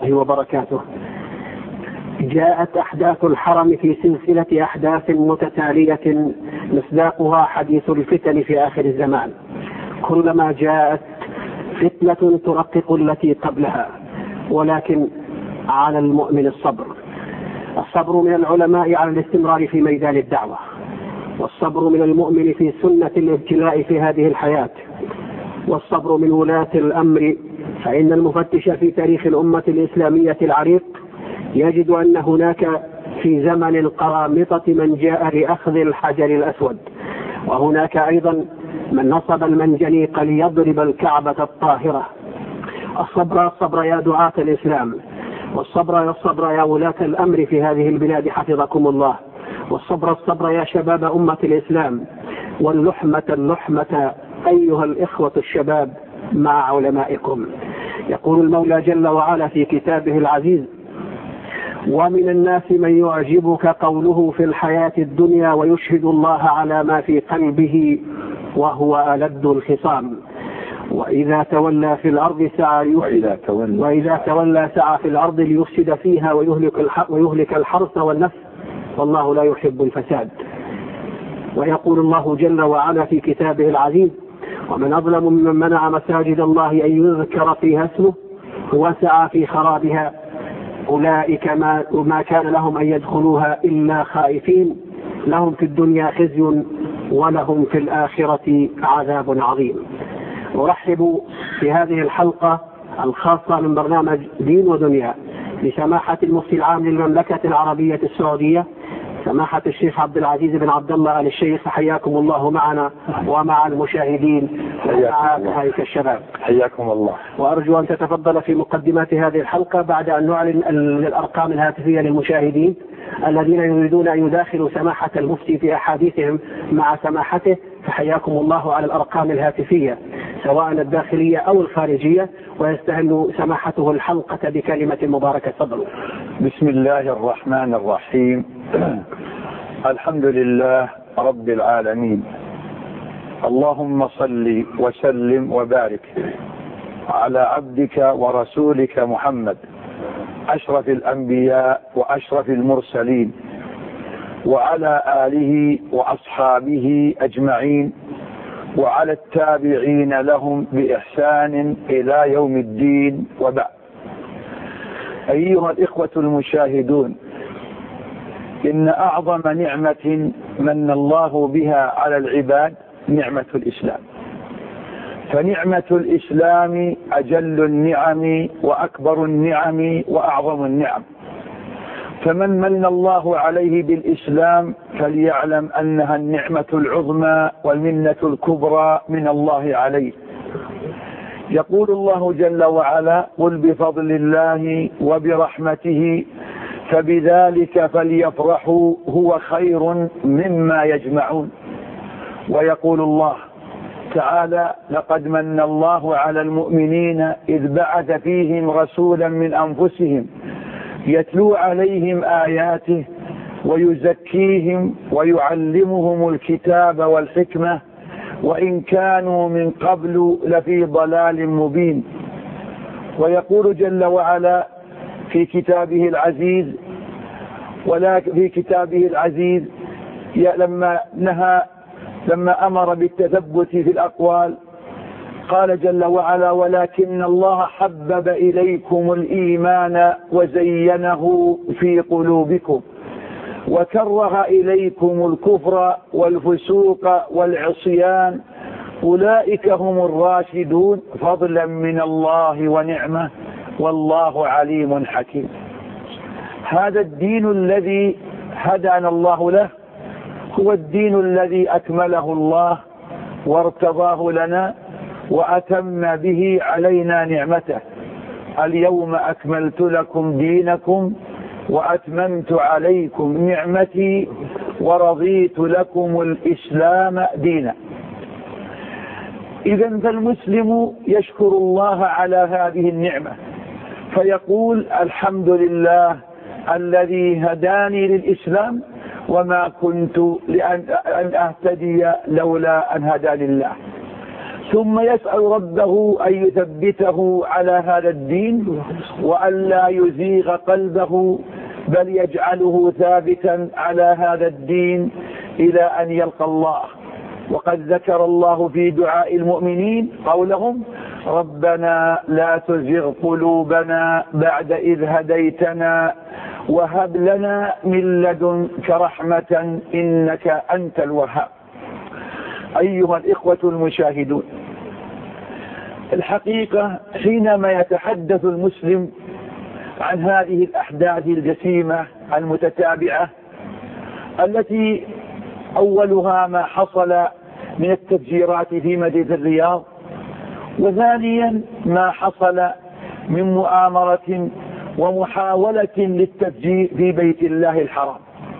الله وبركاته. جاءت أحداث الحرم في سلسلة أحداث متتالية مصداقها حديث الفتن في آخر الزمان. كلما جاءت فتنة ترقق التي قبلها، ولكن على المؤمن الصبر من العلماء على الاستمرار في ميدان الدعوة، والصبر من المؤمن في سنة الابتلاء في هذه الحياة، والصبر من ولاة الأمر. فإن المفتش في تاريخ الأمة الإسلامية العريق يجد أن هناك في زمن القرامطة من جاء لأخذ الحجر الأسود، وهناك أيضا من نصب المنجنيق ليضرب الكعبة الطاهرة. الصبر يا دعاة الإسلام، والصبر يا ولاة الأمر في هذه البلاد حفظكم الله، والصبر يا شباب أمة الإسلام، واللحمة أيها الإخوة الشباب مع علمائكم. يقول المولى جل وعلا في كتابه العزيز: ومن الناس من يعجبك قوله في الحياة الدنيا ويشهد الله على ما في قلبه وهو ألد الخصام وإذا تولى سعى في الأرض ليفسد فيها ويهلك الحرث والنفس والله لا يحب الفساد. ويقول الله جل وعلا في كتابه العزيز: ومن أظلم ممن منع مساجد الله أن يذكر فيها اسمه وسعى في خرابها أولئك ما كان لهم أن يدخلوها إلا خائفين لهم في الدنيا خزي ولهم في الآخرة عذاب عظيم. أرحب في هذه الحلقة الخاصة من برنامج دين ودنيا بسماحة المفتي العام للمملكة العربية السعودية سماحة الشيخ عبد العزيز بن عبد الله آل الشيخ. حياكم الله معنا ومع المشاهدين ومع كذلك الشباب. حياكم الله. وأرجو أن تتفضل في مقدمات هذه الحلقة بعد أن نعلن الأرقام الهاتفية للمشاهدين الذين يريدون أن يداخلوا سماحة المفتي في أحاديثهم مع سماحته، فحياكم الله على الأرقام الهاتفية سواء الداخلية أو الخارجية، ويستهل سماحته الحلقة بكلمة مباركة. تفضلوا. بسم الله الرحمن الرحيم. الحمد لله رب العالمين، اللهم صل وسلم وبارك على عبدك ورسولك محمد أشرف الأنبياء وأشرف المرسلين وعلى آله وأصحابه أجمعين وعلى التابعين لهم بإحسان إلى يوم الدين، وبعد. أيها الإخوة المشاهدون، إن أعظم نعمة من الله بها على العباد نعمة الإسلام، فنعمة الإسلام أجل النعم وأكبر النعم وأعظم النعم، فمن من الله عليه بالإسلام فليعلم أنها النعمة العظمى والمنة الكبرى من الله عليه. يقول الله جل وعلا: قل بفضل الله وبرحمته فبذلك فليفرحوا هو خير مما يجمعون. ويقول الله تعالى: لقد من الله على المؤمنين إذ بعث فيهم رسولا من أنفسهم يتلو عليهم آياته ويزكيهم ويعلمهم الكتاب والحكمة وإن كانوا من قبل لفي ضلال مبين. ويقول جل وعلا في كتابه العزيز لما أمر بالتثبت في الأقوال قال جل وعلا: ولكن الله حبب إليكم الإيمان وزينه في قلوبكم وكره إليكم الكفر والفسوق والعصيان أولئك هم الراشدون فضلا من الله ونعمة والله عليم حكيم. هذا الدين الذي هدانا الله له هو الدين الذي أكمله الله وارتضاه لنا وأتم به علينا نعمته: اليوم أكملت لكم دينكم وأتممت عليكم نعمتي ورضيت لكم الإسلام دينا. إذن فالمسلم يشكر الله على هذه النعمة فيقول: الحمد لله الذي هداني للإسلام وما كنت لأن أهتدي لولا أن هداني الله. ثم يسأل ربه أن يثبته على هذا الدين وأن لا يزيغ قلبه، بل يجعله ثابتا على هذا الدين إلى أن يلقى الله. وقد ذكر الله في دعاء المؤمنين قولهم: ربنا لا تزغ قلوبنا بعد إذ هديتنا وهب لنا من لدنك رحمة إنك أنت الوهاب. أيها الإخوة المشاهدون، الحقيقة حينما يتحدث المسلم عن هذه الأحداث الجسيمة المتتابعة التي أولها ما حصل من التفجيرات في مدينة الرياض، وثانيا ما حصل من مؤامرة ومحاولة للتفجير في بيت الله الحرام،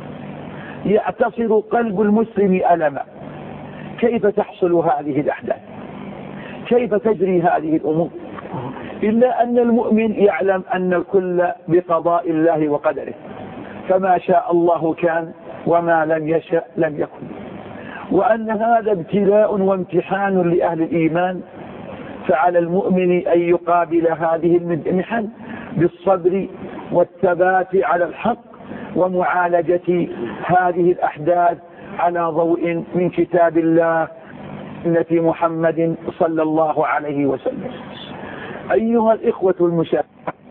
يعتصر قلب المسلم ألما. كيف تحصل هذه الأحداث؟ كيف تجري هذه الأمور؟ إلا أن المؤمن يعلم أن الكل بقضاء الله وقدره، فما شاء الله كان وما لم يشأ لم يكن، وأن هذا ابتلاء وامتحان لأهل الإيمان، فعلى المؤمن أن يقابل هذه المحن بالصبر والثبات على الحق ومعالجة هذه الأحداث على ضوء من كتاب الله سنة محمد صلى الله عليه وسلم. أيها الإخوة المشاهدون،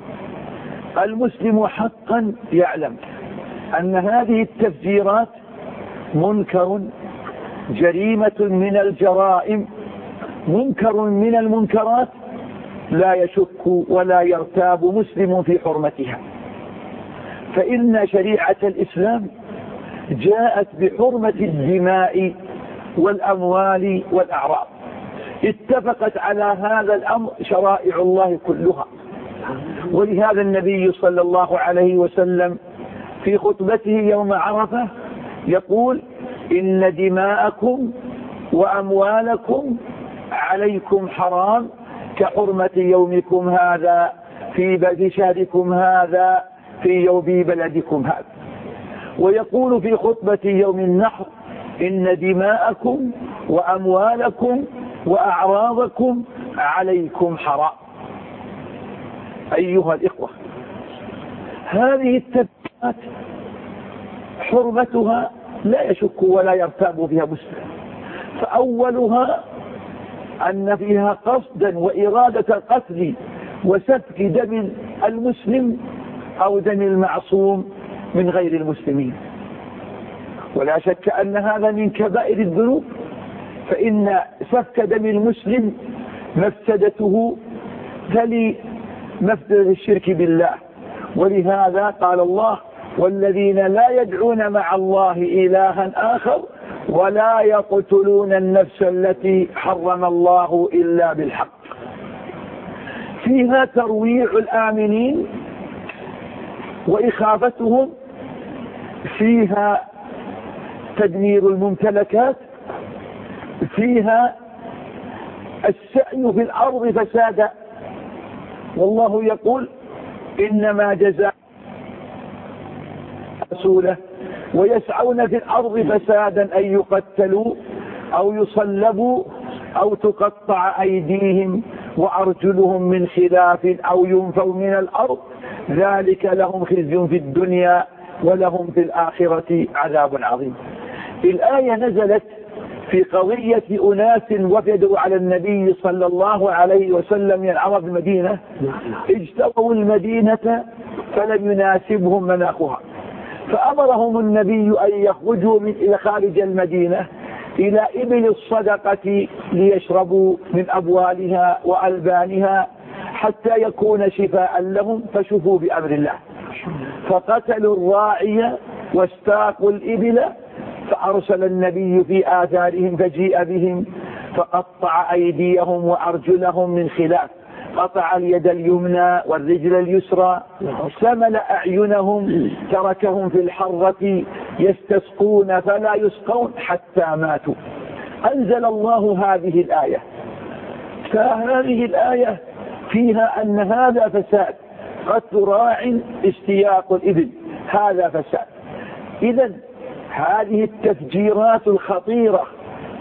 المسلم حقا يعلم أن هذه التفجيرات منكر، جريمة من الجرائم، منكر من المنكرات، لا يشك ولا يرتاب مسلم في حرمتها، فإن شريعة الإسلام جاءت بحرمة الدماء والأموال والأعراض. اتفقت على هذا الأمر شرائع الله كلها، ولهذا النبي صلى الله عليه وسلم في خطبته يوم عرفة يقول: إن دماءكم وأموالكم عليكم حرام كحرمة يومكم هذا في شهركم هذا في يوم بلدكم هذا. ويقول في خطبة يوم النحر: إن دماءكم وأموالكم وأعراضكم عليكم حرام. أيها الإخوة، هذه التفجيرات حرمتها لا يشك ولا يرتاب فيها مسلم، فأولها أن فيها قصدا وإرادة القتل وسفك دم المسلم أو دم المعصوم من غير المسلمين، ولا شك أن هذا من كبائر الذنوب، فإن سفك دم المسلم مفسدته تلي مفسدة الشرك بالله. ولهذا قال الله: والذين لا يدعون مع الله إلها آخر ولا يقتلون النفس التي حرم الله إلا بالحق. فيها ترويع الآمنين وإخافتهم، فيها تدمير الممتلكات، فيها السعي في الأرض فسادا. والله يقول: إنما جزاء رسوله ويسعون في الأرض فسادا أن يقتلوا أو يصلبوا أو تقطع أيديهم وأرجلهم من خلاف أو ينفوا من الأرض، ذلك لهم خزي في الدنيا ولهم في الآخرة عذاب عظيم. الآية نزلت في قضية أناس وفدوا على النبي صلى الله عليه وسلم من عرب المدينة، اجتووا المدينة فلم يناسبهم مناخها، فأمرهم النبي أن يخرجوا إلى خارج المدينة إلى إبل الصدقة ليشربوا من أبوالها وألبانها حتى يكون شفاء لهم، فشفوا بأمر الله. فقتلوا الراعي واستاقوا الإبل، فأرسل النبي في آثارهم فجيء بهم فقطع أيديهم وأرجلهم من خلاف، قطع اليد اليمنى والرجل اليسرى، سمل أعينهم، تركهم في الحرة يستسقون فلا يسقون حتى ماتوا. أنزل الله هذه الآية، فهذه الآية فيها أن هذا فساد، قتل راع استياق الإبل هذا فساد. إذن هذه التفجيرات الخطيرة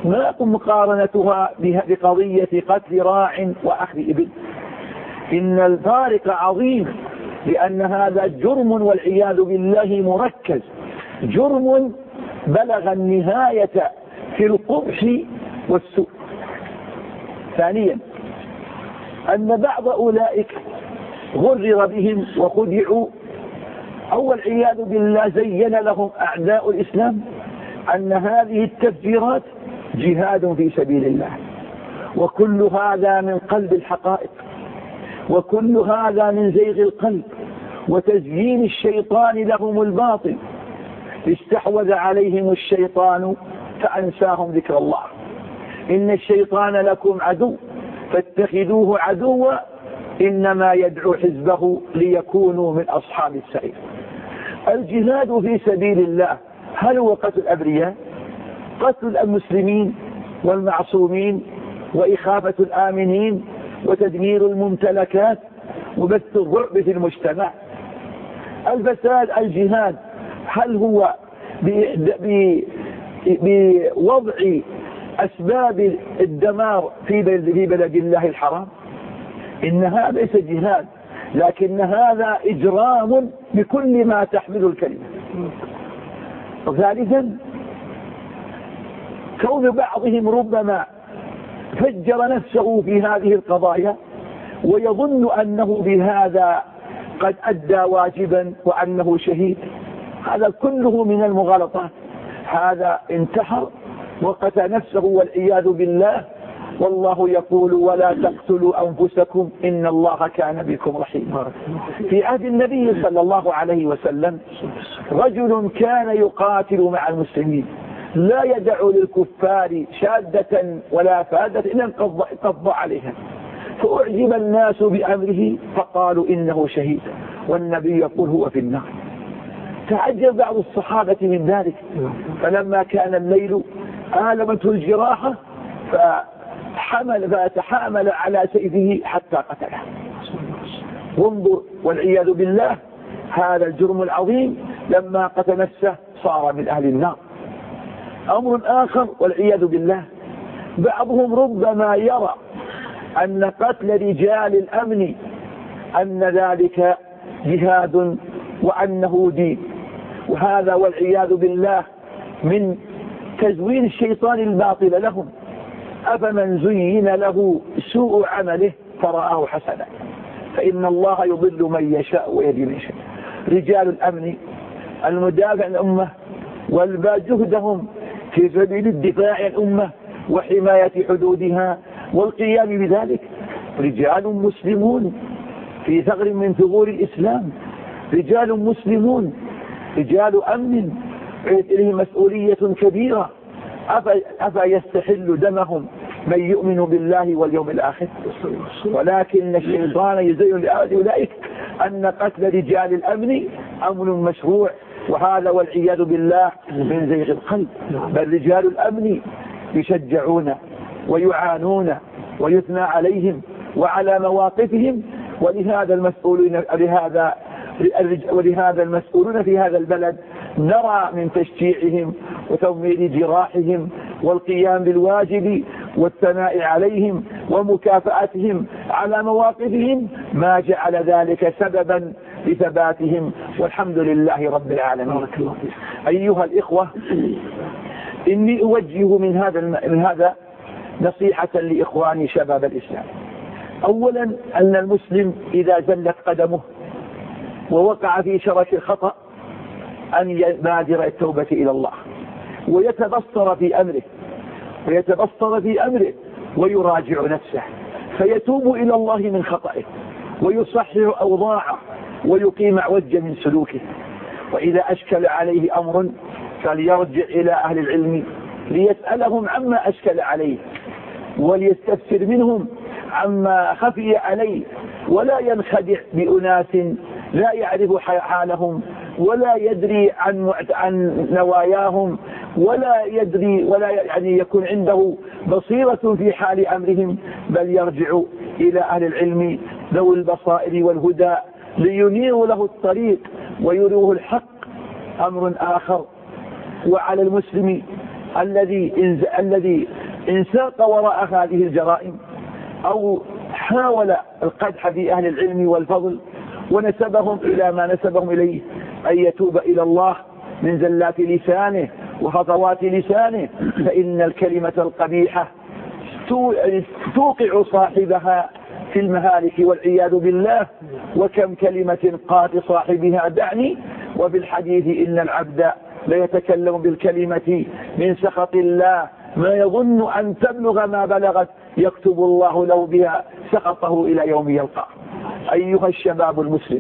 ما مقارنتها بقضية قتل راع وأخذ إبل. إن الفارق عظيم، لأن هذا جرم والعياذ بالله مركز، جرم بلغ النهاية في القبح والسوء. ثانيا أن بعض أولئك غرر بهم وخدعوا، أو والعياذ بالله زين لهم أعداء الإسلام أن هذه التفجيرات جهاد في سبيل الله، وكل هذا من قلب الحقائق، وكل هذا من زيغ القلب وتزيين الشيطان لهم الباطل. استحوذ عليهم الشيطان فأنساهم ذكر الله. إن الشيطان لكم عدو فاتخذوه عدوا إنما يدعو حزبه ليكونوا من أصحاب السعير. الجهاد في سبيل الله هل هو قتل الأبرياء؟ قتل المسلمين والمعصومين وإخافة الآمنين وتدمير الممتلكات وبث الرعب في المجتمع. الفساد الجهاد هل هو بوضع أسباب الدمار في بلد الله الحرام؟ إن هذا ليس جهاد، لكن هذا إجرام بكل ما تحمل الكلمة. وثالثا كون بعضهم ربما فجر نفسه في هذه القضايا ويظن أنه بهذا قد أدى واجبا وأنه شهيد، هذا كله من المغالطات. هذا انتحر وقتل نفسه والعياذ بالله، والله يقول ولا تقتلوا أنفسكم إن الله كان بكم رحيما. في عهد النبي صلى الله عليه وسلم رجل كان يقاتل مع المسلمين لا يدع للكفار شادة ولا فادة إلا انقض عليها، فأعجب الناس بأمره فقالوا إنه شهيد، والنبي يقول هو في النار. تعجب بعض الصحابة من ذلك، فلما كان الليل آلمته الجراحة فتحامل على سيفه حتى قتله. وانظر والعياذ بالله هذا الجرم العظيم لما قتل نفسه صار من أهل النار. أمر آخر والعياذ بالله، بعضهم ربما يرى أن قتل رجال الأمن أن ذلك جهاد وأنه دين، وهذا والعياذ بالله من تزوين الشيطان الباطل لهم. أفمن زين له سوء عمله فرآه حسنا فإن الله يضل من يشاء ويهدي من يشاء. رجال الأمن المدافع عن الأمة والباذل جهدهم في سبيل الدفاع عن الأمة وحماية حدودها والقيام بذلك رجال مسلمون في ثغر من ثغور الإسلام، رجال مسلمون، رجال أمن لهم مسؤولية كبيرة. أفيستحل دمهم من يؤمن بالله واليوم الآخر؟ ولكن الشيطان يزين لأولئك أن قتل رجال الأمن أمر مشروع، وهذا والعياذ بالله من زيغ القلب. بل رجال الأمن يشجعون ويعانون ويثنى عليهم وعلى مواقفهم، ولهذا المسؤولون في هذا البلد نرى من تشجيعهم وتمويل جراحهم والقيام بالواجب والثناء عليهم ومكافأتهم على مواقفهم ما جعل ذلك سببا لثباتهم، والحمد لله رب العالمين. أيها الإخوة، إني أوجه من هذا نصيحة لإخواني شباب الإسلام. أولا أن المسلم إذا زلت قدمه ووقع في شرك الخطأ أن يبادر التوبة إلى الله ويتبصر في أمره ويراجع نفسه فيتوب إلى الله من خطئه ويصحح أوضاعه ويقيم عوجا من سلوكه. وإذا أشكل عليه أمر فليرجع إلى أهل العلم ليسألهم عما أشكل عليه وليستفسر منهم عما خفي عليه، ولا ينخدع بأناس لا يعرف حالهم ولا يدري عن نواياهم ولا يكون عنده بصيرة في حال أمرهم، بل يرجع إلى أهل العلم ذوي البصائر والهدى لينيروا له الطريق ويروه الحق. أمر آخر، وعلى المسلم الذي إن ساق وراء هذه الجرائم أو حاول القدح في أهل العلم والفضل ونسبهم إلى ما نسبهم إليه، أن يتوب إلى الله من زلات لسانه وخطوات لسانه، فإن الكلمة القبيحة توقع صاحبها في المهالك والعياذ بالله. وكم كلمة قال صاحبها دعني، وبالحديث إن العبد ليتكلم بالكلمة من سخط الله ما يظن أن تبلغ ما بلغت، يكتب الله له بها سخطه إلى يوم يلقاه. أيها الشباب المسلم،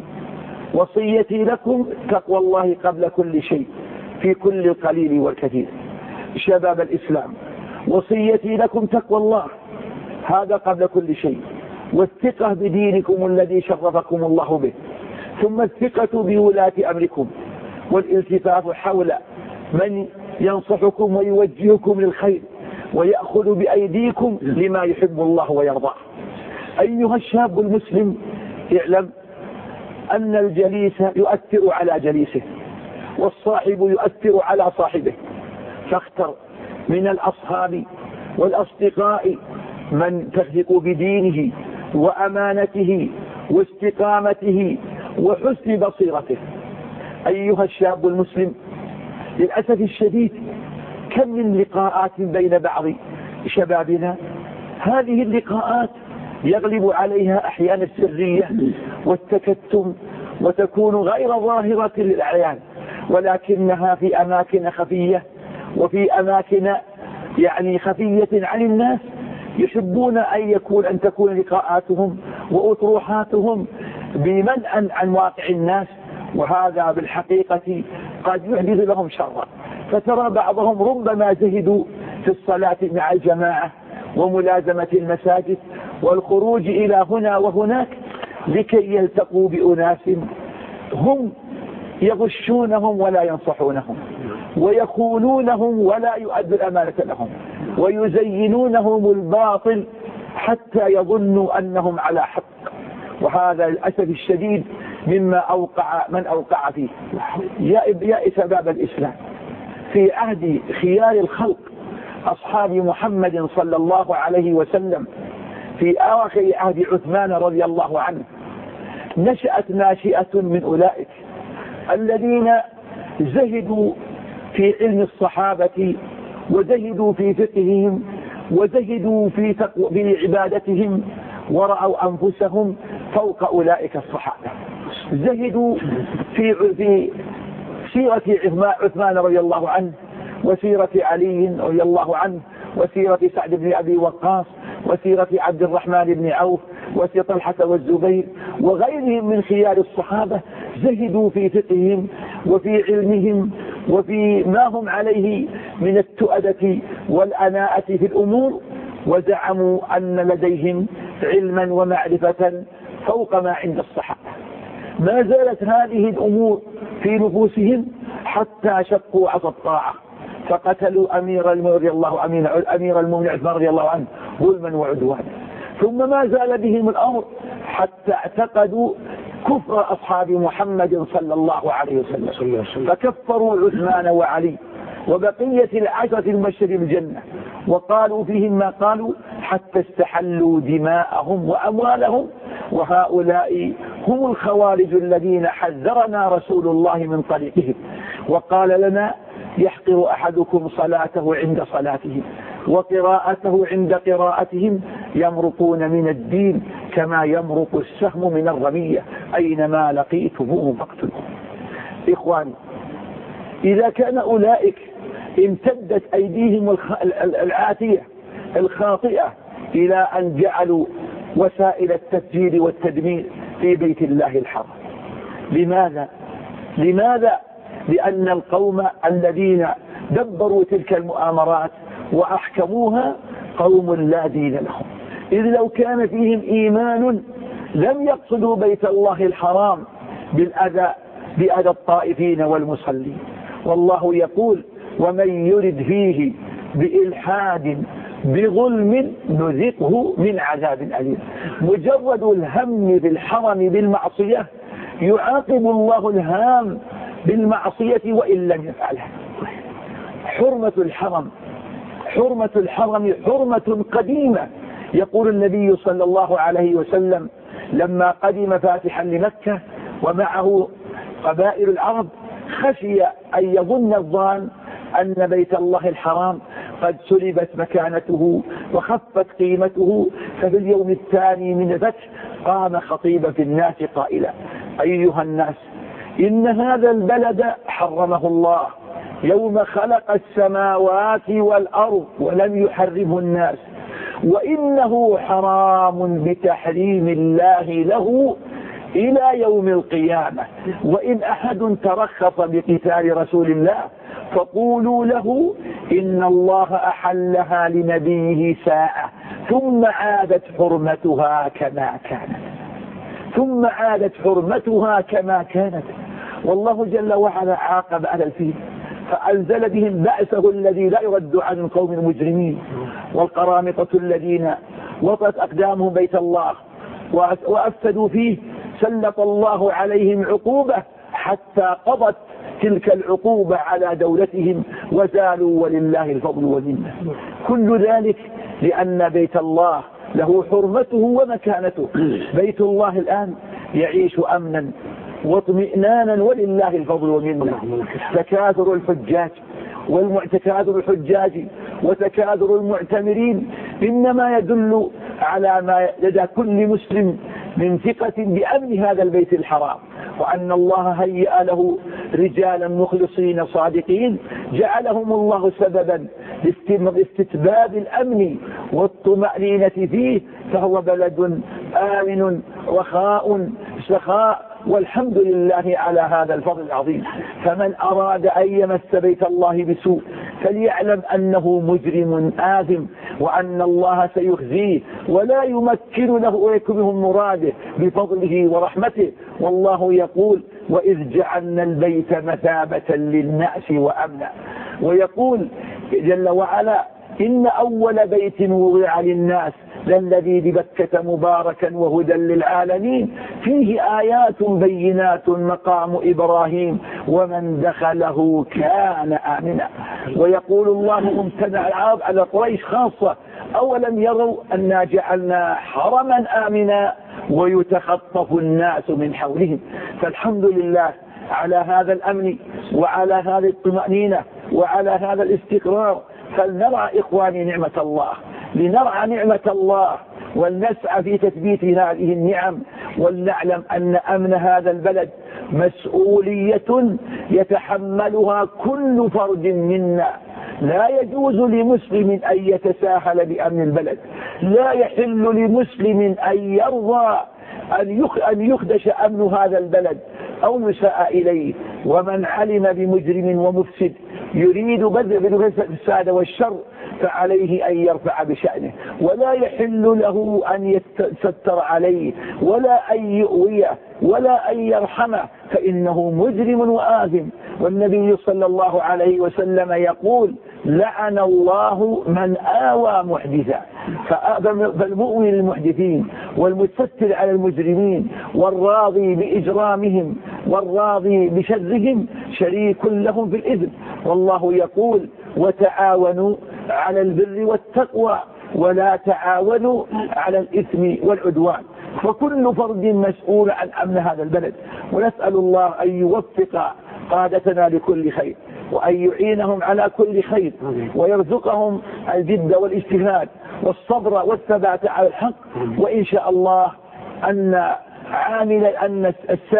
وصيتي لكم تقوى الله قبل كل شيء في كل القليل والكثير. شباب الإسلام، وصيتي لكم تقوى الله، هذا قبل كل شيء، والثقة بدينكم الذي شرفكم الله به، ثم الثقة بولاة أمركم، والالتفاف حول من ينصحكم ويوجهكم للخير ويأخذ بأيديكم لما يحب الله ويرضاه. أيها الشاب المسلم، اعلم أن الجليس يؤثر على جليسه، والصاحب يؤثر على صاحبه، فاختر من الأصحاب والأصدقاء من تثق بدينه وأمانته واستقامته وحسن بصيرته. أيها الشاب المسلم، للأسف الشديد كم من لقاءات بين بعض شبابنا، هذه اللقاءات يغلب عليها أحيانا السرية والتكتم، وتكون غير ظاهرة للأعيان، ولكنها في أماكن خفية وفي أماكن خفية عن الناس، يحبون أن تكون لقاءاتهم وأطروحاتهم بمنأى عن واقع الناس، وهذا بالحقيقة قد يحدث لهم شرا. فترى بعضهم ربما زهدوا في الصلاة مع الجماعة وملازمة المساجد والخروج إلى هنا وهناك لكي يلتقوا بأناس هم يغشونهم ولا ينصحونهم، ويخونونهم ولا يؤدوا الأمانة لهم، ويزينونهم الباطل حتى يظنوا أنهم على حق. وهذا للأسف الشديد مما من أوقع فيه. يا شباب الإسلام، في عهد خيار الخلق أصحاب محمد صلى الله عليه وسلم، في آخر عهد عثمان رضي الله عنه، نشأت ناشئة من أولئك الذين زهدوا في علم الصحابة، وزهدوا في فقههم، وزهدوا في عبادتهم، ورأوا أنفسهم فوق أولئك الصحابة. زهدوا في سيرة عثمان رضي الله عنه، وسيرة علي رضي الله عنه، وسيرة سعد بن أبي وقاص، وسيرة عبد الرحمن بن عوف، وسيرة طلحة والزبير وغيرهم من خيار الصحابة. زهدوا في فقههم وفي علمهم وفي ما هم عليه من التؤدة والأناءة في الأمور، وزعموا أن لديهم علما ومعرفة فوق ما عند الصحابة. ما زالت هذه الأمور في نفوسهم حتى شقوا عصا الطاعة، فقتلوا أمير المؤمنين عثمان رضي الله عنه ظلما وعدوانا. ثم ما زال بهم الأمر حتى اعتقدوا كفر أصحاب محمد صلى الله عليه وسلم، فكفروا عثمان وعلي وبقية العشرة المبشرين بالجنة، وقالوا فيهم ما قالوا حتى استحلوا دماءهم وأموالهم. وهؤلاء هم الخوارج الذين حذرنا رسول الله من طريقهم، وقال لنا: يحقر أحدكم صلاته عند صلاتهم وقراءته عند قراءتهم، يمرقون من الدين كما يمرق السهم من الرمية، أينما لقيتموهم فاقتلوهم. إخواني، إذا كان أولئك امتدت أيديهم العاتية الخاطئة إلى أن جعلوا وسائل التفجير والتدمير في بيت الله الحرام، لماذا؟ لأن القوم الذين دبروا تلك المؤامرات وأحكموها قوم لا دين لهم، إذ لو كان فيهم إيمان لم يقصدوا بيت الله الحرام بأذى الطائفين والمصلين. والله يقول: ومن يرد فيه بإلحاد بظلم نذقه من عذاب أليم. مجرد الهم بالحرم بالمعصية يعاقب الله الهام بالمعصية وإن لم يفعلها. حرمة الحرم حرمة الحرم حرمة قديمة. يقول النبي صلى الله عليه وسلم لما قدم فاتحا لمكة ومعه قبائل العرب خشي أن يظن الظان أن بيت الله الحرام قد سلبت مكانته وخفت قيمته. ففي اليوم الثاني من الفتح قام خطيبا في الناس قائلا: أيها الناس، إن هذا البلد حرمه الله يوم خلق السماوات والأرض ولم يحرمه الناس، وإنه حرام بتحريم الله له إلى يوم القيامة، وإن أحد ترخص بقتال رسول الله فقولوا له إن الله أحلها لنبيه ساعة ثم عادت حرمتها كما كانت. والله جل وعلا عاقب على الفيل فأنزل بهم بأسه الذي لا يرد عن القوم المجرمين والقرامطة الذين وطأت أقدامهم بيت الله وأفسدوا فيه، سلط الله عليهم عقوبة حتى قضت تلك العقوبة على دولتهم وزالوا ولله الفضل والمنة. كل ذلك لأن بيت الله له حرمته ومكانته. بيت الله الآن يعيش أمنا واطمئنانا ولله الفضل والمنة. تكاثر الحجاج وتكاثر المعتمرين إنما يدل على ما لدى كل مسلم من ثقة بأمن هذا البيت الحرام، وأن الله هيأ له رجالا مخلصين صادقين جعلهم الله سببا لاستتباب الأمن والطمأنينة فيه، فهو بلد آمن رخاء سخاء، والحمد لله على هذا الفضل العظيم. فمن أراد أن يمس بيت الله بسوء فليعلم أنه مجرم آثم، وأن الله سيخزيه ولا يمكن له ويكمه مراده بفضله ورحمته. والله يقول: وإذ جعلنا البيت مثابة للناس وأمنا. ويقول جل وعلا: إن أول بيت وضع للناس للذي ببكة مباركا وهدى للعالمين فيه آيات بينات مقام إبراهيم ومن دخله كان آمنا. ويقول الله ممتنع العرب على قريش خاصة: أولم يروا أنا جعلنا حرما آمنا ويتخطف الناس من حولهم. فالحمد لله على هذا الأمن وعلى هذه الطمأنينة وعلى هذا الاستقرار. فلنرعى إخواني نعمة الله، لنرعى نعمة الله ولنسعى في تثبيت هذه النعم، ولنعلم أن أمن هذا البلد مسؤولية يتحملها كل فرد منا. لا يجوز لمسلم أن يتساهل بأمن البلد، لا يحل لمسلم أن يرضى أن يخدش أمن هذا البلد أو يساء إليه. ومن علم بمجرم ومفسد يريد بذل الفساد والشر فعليه أن يرفع بشأنه، ولا يحل له أن يستر عليه ولا أن يؤويه ولا أن يرحمه، فإنه مجرم وآثم. والنبي صلى الله عليه وسلم يقول: لعن الله من آوى محدثا. فالمؤوي للمحدثين والمستتر على المجرمين والراضي بإجرامهم والراضي بشرهم شريك لهم في الإثم. والله يقول: وتعاونوا على البر والتقوى ولا تعاونوا على الإثم والعدوان. فكل فرد مسؤول عن أمن هذا البلد، ونسأل الله أن يوفق قادتنا لكل خير وأن يعينهم على كل خير ويرزقهم الجد والاجتهاد والصبر والثبات على الحق. وإن شاء الله أن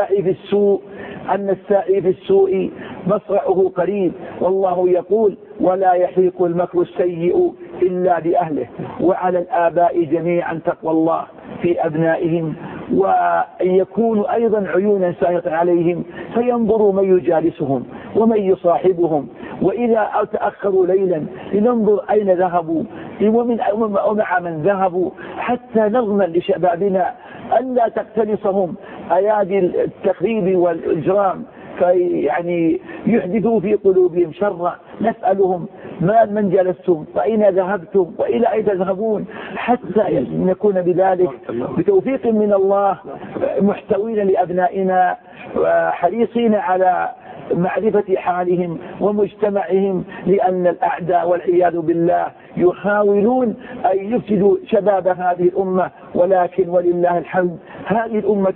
الساعي في السوء مصرعه قريب. والله يقول: ولا يحيق المكر السيء إلا بأهله. وعلى الآباء جميعا تقوى الله في أبنائهم، وأن يكونوا أيضا عيونا سائطة عليهم فينظروا من يجالسهم ومن يصاحبهم، وإذا تأخروا ليلا لننظر أين ذهبوا ومع من ذهبوا، حتى نضمن لشبابنا ألا تقتنصهم أيادي التخريب والإجرام يعني يحدثوا في قلوبهم شرا. نسألهم: من جلستم وأين ذهبتم وإلى أين تذهبون، حتى نكون بذلك بتوفيق من الله محتوين لأبنائنا حريصين على معرفة حالهم ومجتمعهم، لأن الأعداء والعياذ بالله يحاولون أن يفسدوا شباب هذه الأمة، ولكن ولله الحمد هذه الأمة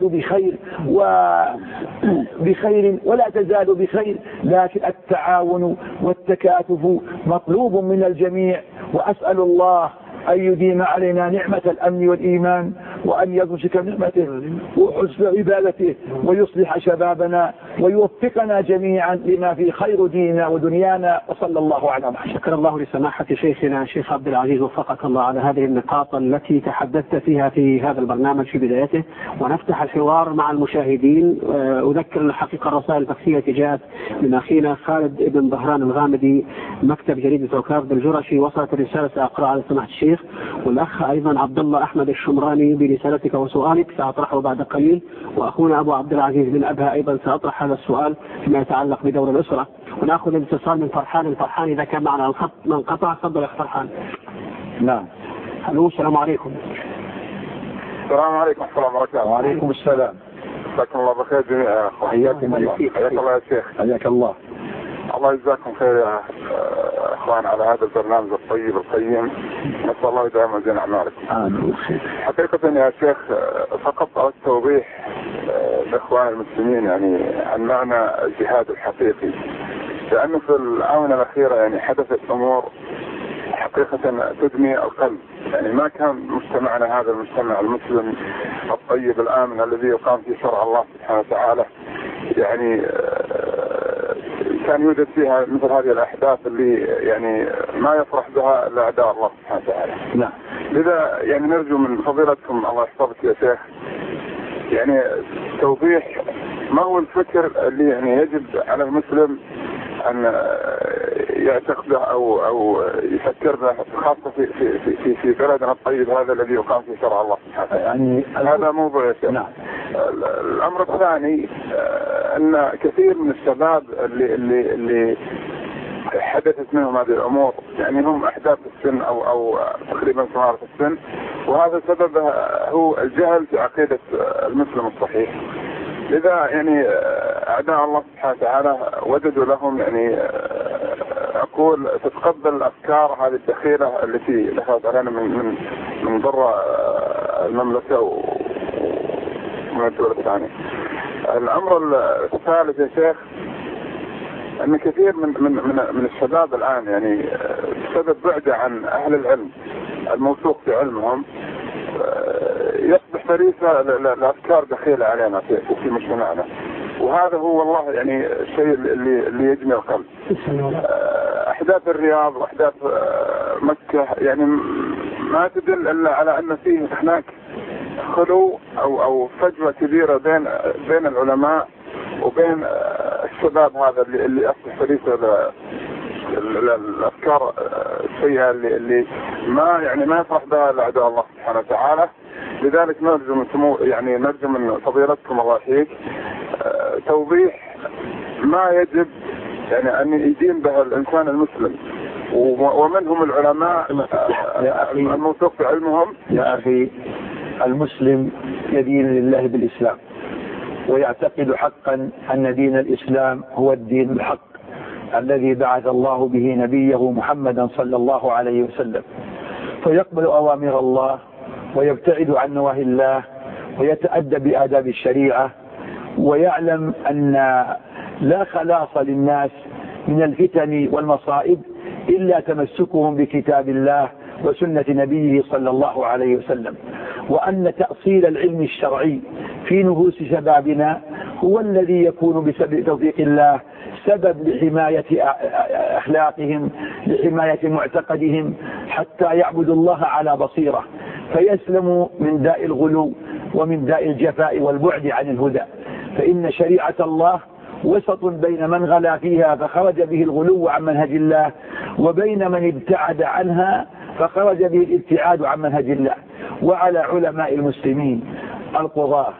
بخير ولا تزال بخير، لكن التعاون والتكاتف مطلوب من الجميع. وأسأل الله أن يديم علينا نعمة الأمن والإيمان، وأن يرزق نعمته وحسن عبادته، ويصلح شبابنا ويوفقنا جميعا لما في خير ديننا ودنيانا. وصلى الله على محمد. شكر الله لسماحة شيخنا الشيخ عبد العزيز، وفقك الله على هذه النقاط التي تحدثت فيها في هذا البرنامج في بدايته. ونفتح الحوار مع المشاهدين. أذكر الحقيقة الرسائل الفكسية جاءت من أخينا خالد بن ظهران الغامدي مكتب جريدة عكاظ بالجرشي، وصلت الرسالة سأقرأ على سماحة الشيخ. والأخ أيضا عبد الله أحمد الشمراني برسالتك وسؤالك سأطرحه بعد قليل. وأخونا أبو عبد العزيز بن أبها أيضا سأطرح هذا السؤال فيما يتعلق بدور الأسرة. ونأخذ الاتصال من فرحان. الفرحان إذا كان معنا الخط من قطع تفضل يا فرحان. نعم. الو السلام عليكم. السلام عليكم ورحمة الله وبركاته. وعليكم السلام. جزاكم الله بخير جميعا. حياكم الله. حياك الله يا شيخ. حياك الله. الله يجزاكم خير يا اخوان على هذا البرنامج الطيب القيم. نسأل الله يدعم زين اعمالكم. آمين. حقيقة يا شيخ فقط أردت توضيح لاخوان المسلمين يعني عن معنى الجهاد الحقيقي، لأنه في الآونة الأخيرة يعني حدثت أمور حقيقة تدمي القلب. يعني ما كان مجتمعنا هذا المجتمع المسلم الطيب الآمن الذي يقام في شرع الله سبحانه وتعالى يعني كان يوجد فيها مثل هذه الأحداث اللي يعني ما يفرح بها إلا أعداء الله سبحانه وتعالى. نعم. لذا يعني نرجو من فضيلتكم الله يحفظك يا شيخ يعني توضيح ما هو الفكر اللي يعني يجب على المسلم أن يعتقده أو يفكر به، خاصة في بلدنا الطيب هذا الذي يقام في شرع الله سبحانه. يعني هذا موضوع يا شيخ. نعم. الأمر الثاني أن كثير من الشباب اللي حدثت منهم هذه الأمور يعني هم أحداث السن أو تقريبا صغار في السن، وهذا سببه هو الجهل في عقيدة المسلم الصحيح. لذا يعني أعداء الله سبحانه وتعالى وجدوا لهم يعني أقول تتقبل الأفكار هذه الدخيلة التي دخلت علينا من ضر المملكة ومن الدول الثانية. الأمر الثالث يا شيخ أن كثير من الشباب الآن يعني بسبب بعده عن أهل العلم الموثوق في علمهم يصبح فريسة لأفكار دخيلة علينا في مجتمعنا، وهذا هو والله يعني الشيء اللي يجمع القلب. أحداث الرياض وأحداث مكة يعني ما تدل إلا على أن فيه هناك خلو أو فجوة كبيرة بين العلماء وبين الشباب هذا اللي أصبح فريسة الأفكار السيئة اللي ما يفرح بها أعداء الله سبحانه وتعالى. لذلك نرجو من فضيلتكم الله يحييك توضيح ما يجب يعني أن يدين به الإنسان المسلم، ومن هم العلماء الموثوق في علمهم. يا أخي المسلم يدين لله بالإسلام، ويعتقد حقا أن دين الإسلام هو الدين الحق الذي بعث الله به نبيه محمدا صلى الله عليه وسلم، فيقبل أوامر الله ويبتعد عن نواهي الله ويتأدى بآداب الشريعة، ويعلم أن لا خلاص للناس من الفتن والمصائب إلا تمسكهم بكتاب الله وسنة نبيه صلى الله عليه وسلم، وأن تأصيل العلم الشرعي في نفوس شبابنا هو الذي يكون بسبب توفيق الله سبب لحماية أخلاقهم، لحماية معتقدهم، حتى يعبدوا الله على بصيرة فيسلموا من داء الغلو ومن داء الجفاء والبعد عن الهدى. فإن شريعة الله وسط بين من غلا فيها فخرج به الغلو عن منهج الله، وبين من ابتعد عنها فخرج به الابتعاد عن منهج الله. وعلى علماء المسلمين القضاة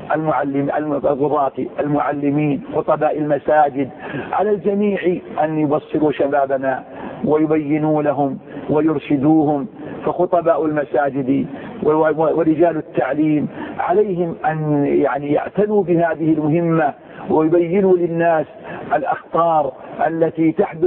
المعلمين خطباء المساجد على الجميع أن يبصروا شبابنا ويبينوا لهم ويرشدوهم. فخطباء المساجد ورجال التعليم عليهم أن يعني يعتنوا بهذه المهمة ويبينوا للناس الأخطار التي تحدث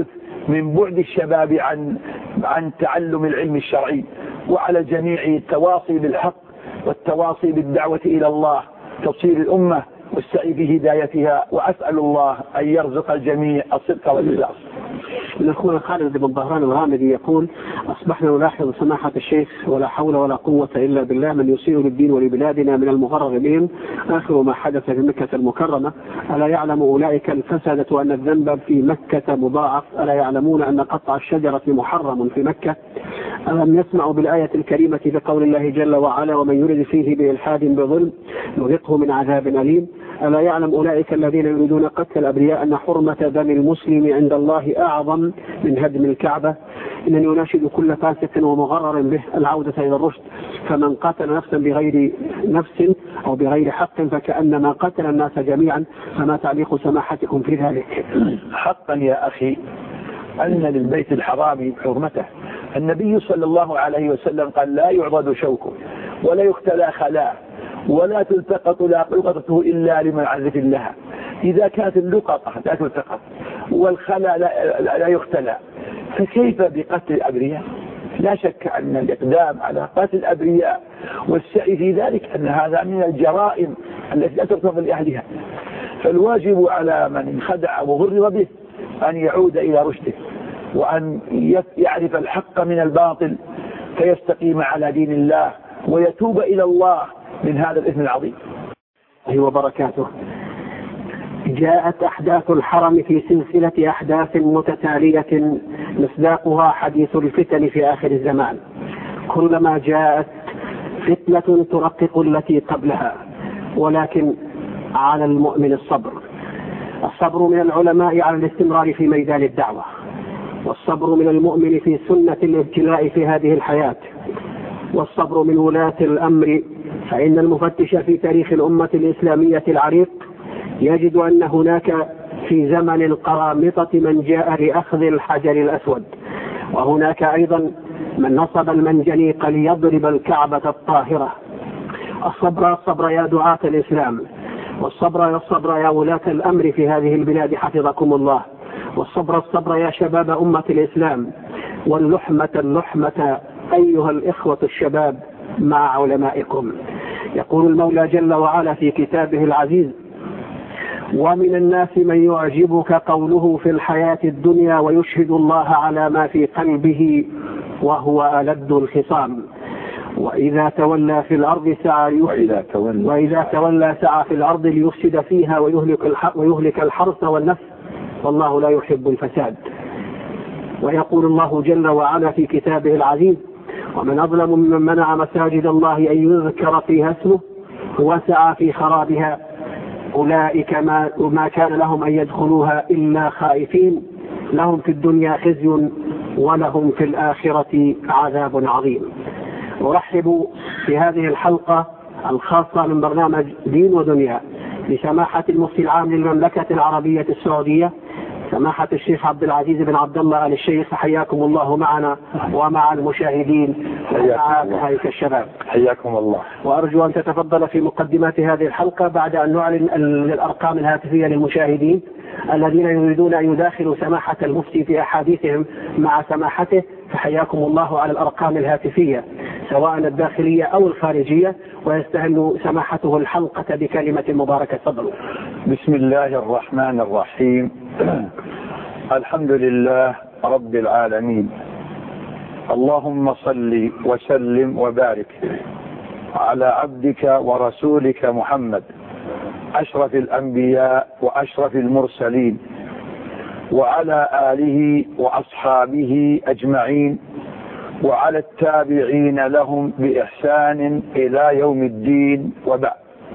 من بعد الشباب عن تعلم العلم الشرعي، وعلى الجميع التواصي بالحق والتواصي بالدعوة إلى الله، توصيل الأمة والسعي في هدايتها. وأسأل الله أن يرزق الجميع الصدق والإخلاص. الأخوة خالد بن ظهران الغامدي يقول: أصبحنا نلاحظ سماحة الشيخ ولا حول ولا قوة إلا بالله من يسيء للدين ولبلادنا من المغرر بهم آخر ما حدث في مكة المكرمة. ألا يعلم أولئك الفسدة أن الذنب في مكة مضاعف؟ ألا يعلمون أن قطع الشجرة محرم في مكة؟ ألم يسمعوا بالآية الكريمة بقول الله جل وعلا: ومن يرد فيه بإلحاد بظلم نذقه من عذاب أليم؟ ألا يعلم أولئك الذين يريدون قتل الأبرياء أن حرمة دم المسلم عند الله أعظم من هدم الكعبة؟ إنني أناشد كل فاسق ومغرر به العودة إلى الرشد، فمن قتل نفسا بغير نفس أو بغير حق فكأنما قتل الناس جميعا. فما تعليق سماحتكم في ذلك؟ حقا يا أخي أن للبيت الحرام حرمته. النبي صلى الله عليه وسلم قال: لا يعضد شوكه ولا يختلى خلاه ولا تلتقط لقطته إلا لمن عزف لها. إذا كانت اللقطة لا تلتقط والخلا لا يختلى، فكيف بقتل الأبرياء؟ لا شك أن الإقدام على قتل الأبرياء والسعي في ذلك أن هذا من الجرائم التي لا تغتفر لأهلها. فالواجب على من انخدع وغرر به أن يعود إلى رشده، وأن يعرف الحق من الباطل فيستقيم على دين الله ويتوب إلى الله من هذا الإثم العظيم. وبركاته. جاءت أحداث الحرم في سلسلة أحداث متتالية مصداقها حديث الفتن في آخر الزمان. كلما جاءت فتنة ترقق التي قبلها، ولكن على المؤمن الصبر من العلماء على الاستمرار في ميدان الدعوة، والصبر من المؤمن في سنة الابتلاء في هذه الحياة، والصبر من ولاة الأمر. فإن المفتش في تاريخ الأمة الإسلامية العريق يجد أن هناك في زمن القرامطة من جاء لأخذ الحجر الأسود، وهناك أيضا من نصب المنجنيق ليضرب الكعبة الطاهرة. الصبر يا دعاة الإسلام، والصبر يا ولاة الأمر في هذه البلاد حفظكم الله، والصبر يا شباب أمة الإسلام، واللحمة أيها الإخوة الشباب مع علمائكم. يقول المولى جل وعلا في كتابه العزيز: ومن الناس من يعجبك قوله في الحياة الدنيا ويشهد الله على ما في قلبه وهو ألد الخصام وإذا تولى في الأرض سعى في الأرض ليفسد فيها ويهلك الحرث والنفس والله لا يحب الفساد. ويقول الله جل وعلا في كتابه العزيز: ومن أظلم ممن منع مساجد الله أن يذكر فيها اسمه وسعى في خرابها أولئك ما كان لهم أن يدخلوها إلا خائفين لهم في الدنيا خزي ولهم في الآخرة عذاب عظيم. أرحب في هذه الحلقة الخاصة من برنامج دين ودنيا بسماحة المفتي العام للمملكة العربية السعودية سماحة الشيخ عبد العزيز بن عبد الله آل الشيخ. حياكم الله معنا ومع المشاهدين ومع أهالي الشباب. حياكم الله. وأرجو أن تتفضل في مقدمات هذه الحلقة بعد أن نعلن الأرقام الهاتفية للمشاهدين الذين يريدون أن يداخلوا سماحة المفتي في أحاديثهم مع سماحته، فحياكم الله على الأرقام الهاتفية سواء الداخلية أو الخارجية، ويستهل سماحته الحلقة بكلمة مباركة. تفضلوا. بسم الله الرحمن الرحيم. الحمد لله رب العالمين، اللهم صل وسلم وبارك على عبدك ورسولك محمد أشرف الأنبياء وأشرف المرسلين وعلى آله وأصحابه أجمعين وعلى التابعين لهم بإحسان إلى يوم الدين، وبعد.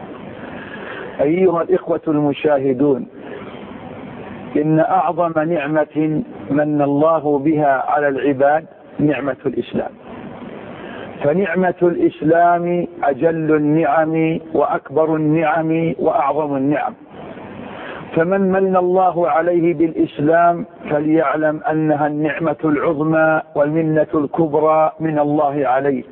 أيها الإخوة المشاهدون، إن أعظم نعمة من الله بها على العباد نعمة الإسلام، فنعمة الإسلام أجل النعم وأكبر النعم وأعظم النعم، فمن من الله عليه بالإسلام فليعلم أنها النعمة العظمى والمنة الكبرى من الله عليه.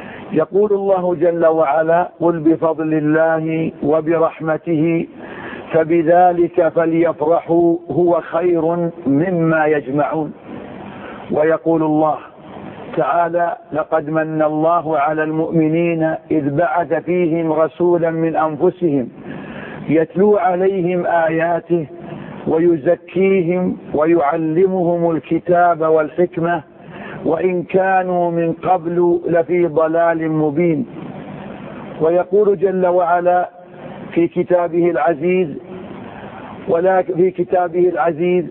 يقول الله جل وعلا: قل بفضل الله وبرحمته فبذلك فليفرحوا هو خير مما يجمعون. ويقول الله تعالى: لقد من الله على المؤمنين إذ بعث فيهم رسولا من أنفسهم يتلو عليهم آياته ويزكيهم ويعلمهم الكتاب والحكمة وإن كانوا من قبل لفي ضلال مبين. ويقول جل وعلا في كتابه العزيز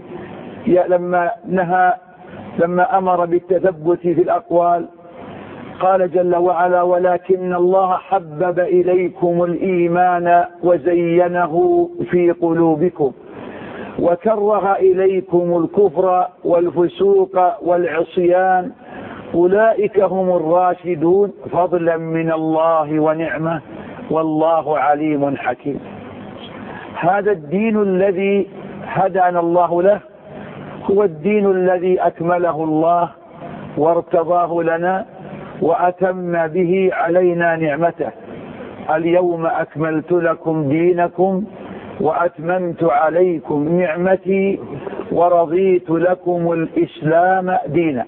لما أمر بالتثبت في الأقوال قال جل وعلا: ولكن الله حبب إليكم الإيمان وزينه في قلوبكم وكره إليكم الكفر والفسوق والعصيان أولئك هم الراشدون فضلا من الله ونعمة والله عليم حكيم. هذا الدين الذي هدانا الله له هو الدين الذي أكمله الله وارتضاه لنا وأتم به علينا نعمته: اليوم أكملت لكم دينكم وأتممت عليكم نعمتي ورضيت لكم الإسلام دينا.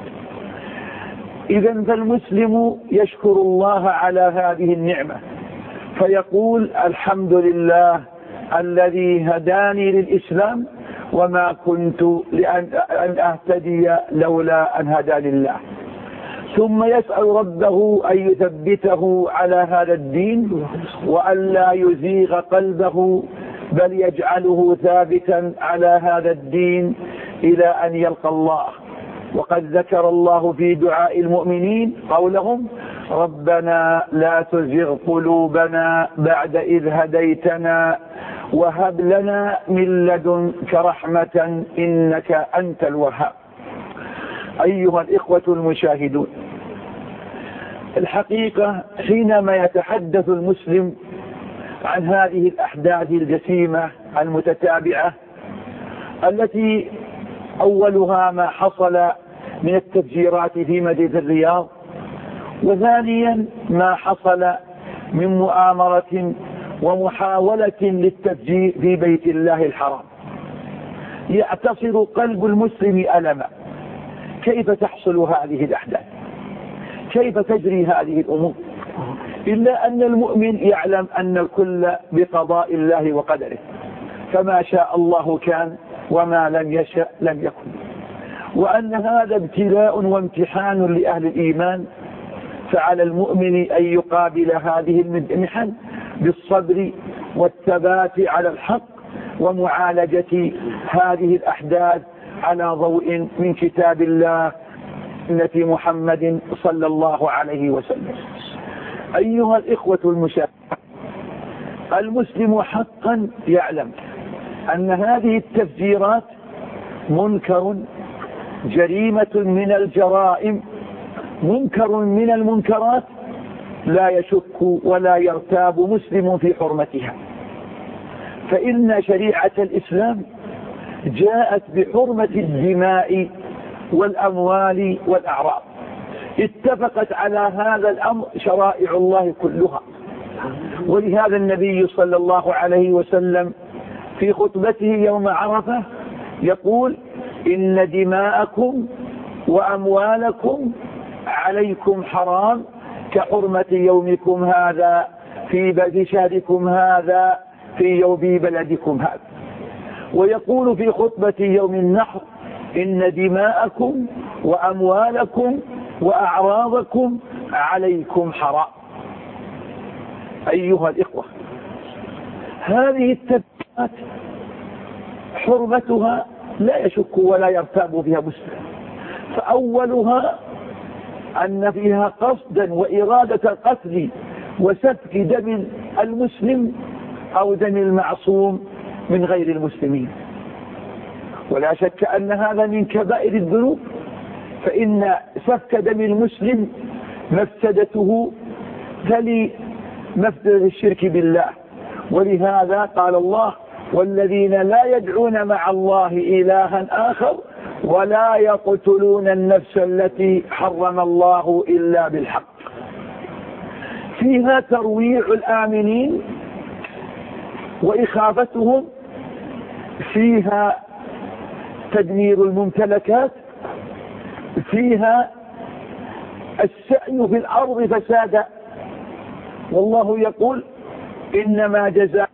إذن فالمسلم يشكر الله على هذه النعمة فيقول: الحمد لله الذي هداني للإسلام وما كنت لأن أهتدي لولا أن هداني الله. ثم يسأل ربه أن يثبته على هذا الدين وأن لا يزيغ قلبه بل يجعله ثابتا على هذا الدين إلى أن يلقى الله. وقد ذكر الله في دعاء المؤمنين قولهم: ربنا لا تزغ قلوبنا بعد إذ هديتنا وهب لنا من لدنك رحمة إنك أنت الوهاب. أيها الإخوة المشاهدون، الحقيقة حينما يتحدث المسلم عن هذه الأحداث الجسيمة المتتابعة التي أولها ما حصل من التفجيرات في مدينة الرياض، وثانيا ما حصل من مؤامرة ومحاولة للتفجير في بيت الله الحرام، يعتصر قلب المسلم ألما. كيف تحصل هذه الأحداث؟ كيف تجري هذه الأمور؟ إلا أن المؤمن يعلم أن الكل بقضاء الله وقدره، فما شاء الله كان وما لم يشأ لم يكن، وأن هذا ابتلاء وامتحان لأهل الإيمان، فعلى المؤمن أن يقابل هذه المحن بالصبر والثبات على الحق ومعالجة هذه الأحداث على ضوء من كتاب الله سنة محمد صلى الله عليه وسلم. أيها الإخوة المشاهدين، المسلم حقا يعلم أن هذه التفجيرات منكر، جريمة من الجرائم، منكر من المنكرات، لا يشك ولا يرتاب مسلم في حرمتها، فإن شريعة الإسلام جاءت بحرمة الدماء والأموال والأعراض. اتفقت على هذا الأمر شرائع الله كلها. ولهذا النبي صلى الله عليه وسلم في خطبته يوم عرفة يقول: إن دماءكم وأموالكم عليكم حرام كحرمة يومكم هذا في شهركم هذا في يوم بلدكم هذا. ويقول في خطبة يوم النحر: إن دماءكم وأموالكم وأعراضكم عليكم حرام. أيها الإخوة، هذه التفجيرات حرمتها لا يشك ولا يرتاب فيها مسلم، فأولها أن فيها قصدا وإرادة القتل وسفك دم المسلم أو دم المعصوم من غير المسلمين، ولا شك أن هذا من كبائر الذنوب، فإن سفك دم المسلم مفسدته تلي مفسدة الشرك بالله. ولهذا قال الله: والذين لا يدعون مع الله إلها آخر ولا يقتلون النفس التي حرم الله إلا بالحق. فيها ترويع الآمنين وإخافتهم فيها تدمير الممتلكات، فيها السعي في الأرض فسادا. والله يقول إنما جزاء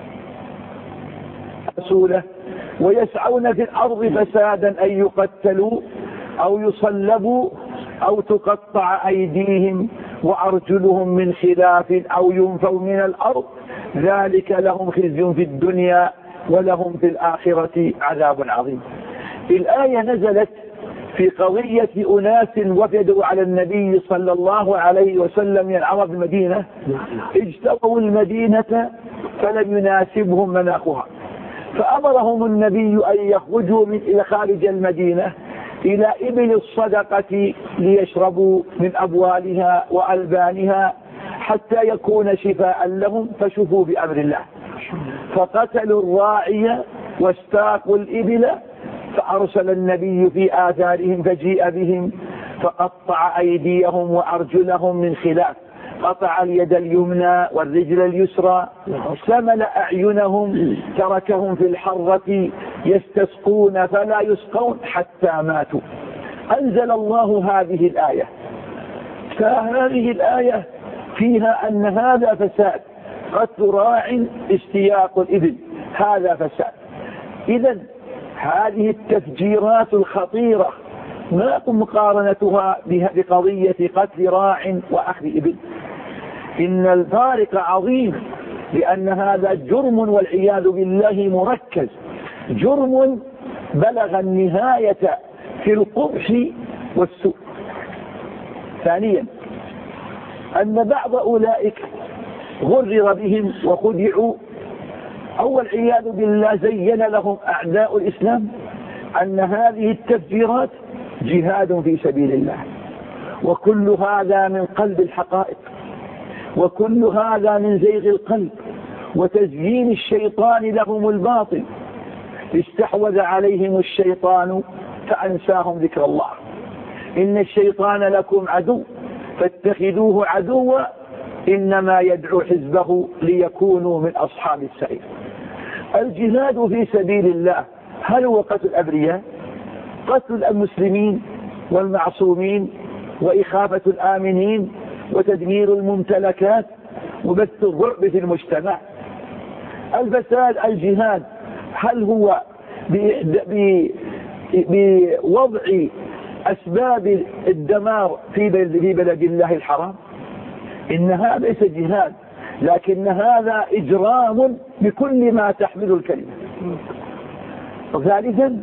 رسوله ويسعون في الأرض فسادا أن يقتلوا أو يصلبوا أو تقطع أيديهم وأرجلهم من خلاف أو ينفوا من الأرض، ذلك لهم خزي في الدنيا ولهم في الآخرة عذاب عظيم. الآية نزلت في قضية أناس وفدوا على النبي صلى الله عليه وسلم من عرب المدينة، اجتووا المدينة فلم يناسبهم مناخها، فأمرهم النبي أن يخرجوا إلى خارج المدينة إلى إبل الصدقة ليشربوا من أبوالها وألبانها حتى يكون شفاء لهم، فشفوا بأمر الله. فقتلوا الراعي واستاقوا الإبل، فأرسل النبي في آثارهم فجيء بهم فقطع أيديهم وأرجلهم من خلاف، قطع اليد اليمنى والرجل اليسرى، سمل أعينهم، تركهم في الحرة يستسقون فلا يسقون حتى ماتوا. أنزل الله هذه الآية، فهذه الآية فيها أن هذا فساد، قتل راع استياق الإبل هذا فساد. إذن هذه التفجيرات الخطيرة ما مقارنتها بقضية قتل راع وأخذ إبل. إن الفارق عظيم، لأن هذا جرم والعياذ بالله مركز، جرم بلغ النهاية في القبح والسوء. ثانيا أن بعض أولئك غرر بهم وخدعوا، أو والعياذ بالله زين لهم أعداء الإسلام أن هذه التفجيرات جهاد في سبيل الله، وكل هذا من قلب الحقائق، وكل هذا من زيغ القلب وتزيين الشيطان لهم الباطل. استحوذ عليهم الشيطان فأنساهم ذكر الله. إن الشيطان لكم عدو فاتخذوه عدوا إنما يدعو حزبه ليكونوا من أصحاب السعير. الجهاد في سبيل الله هل هو قتل الأبرياء؟ قتل المسلمين والمعصومين وإخافة الآمنين وتدمير الممتلكات وبث الرعب في المجتمع. الفساد الجهاد هل هو بوضع أسباب الدمار في بلد الله الحرام؟ إن هذا ليس جهاد، لكن هذا إجرام بكل ما تحمل الكلمة. ثالثا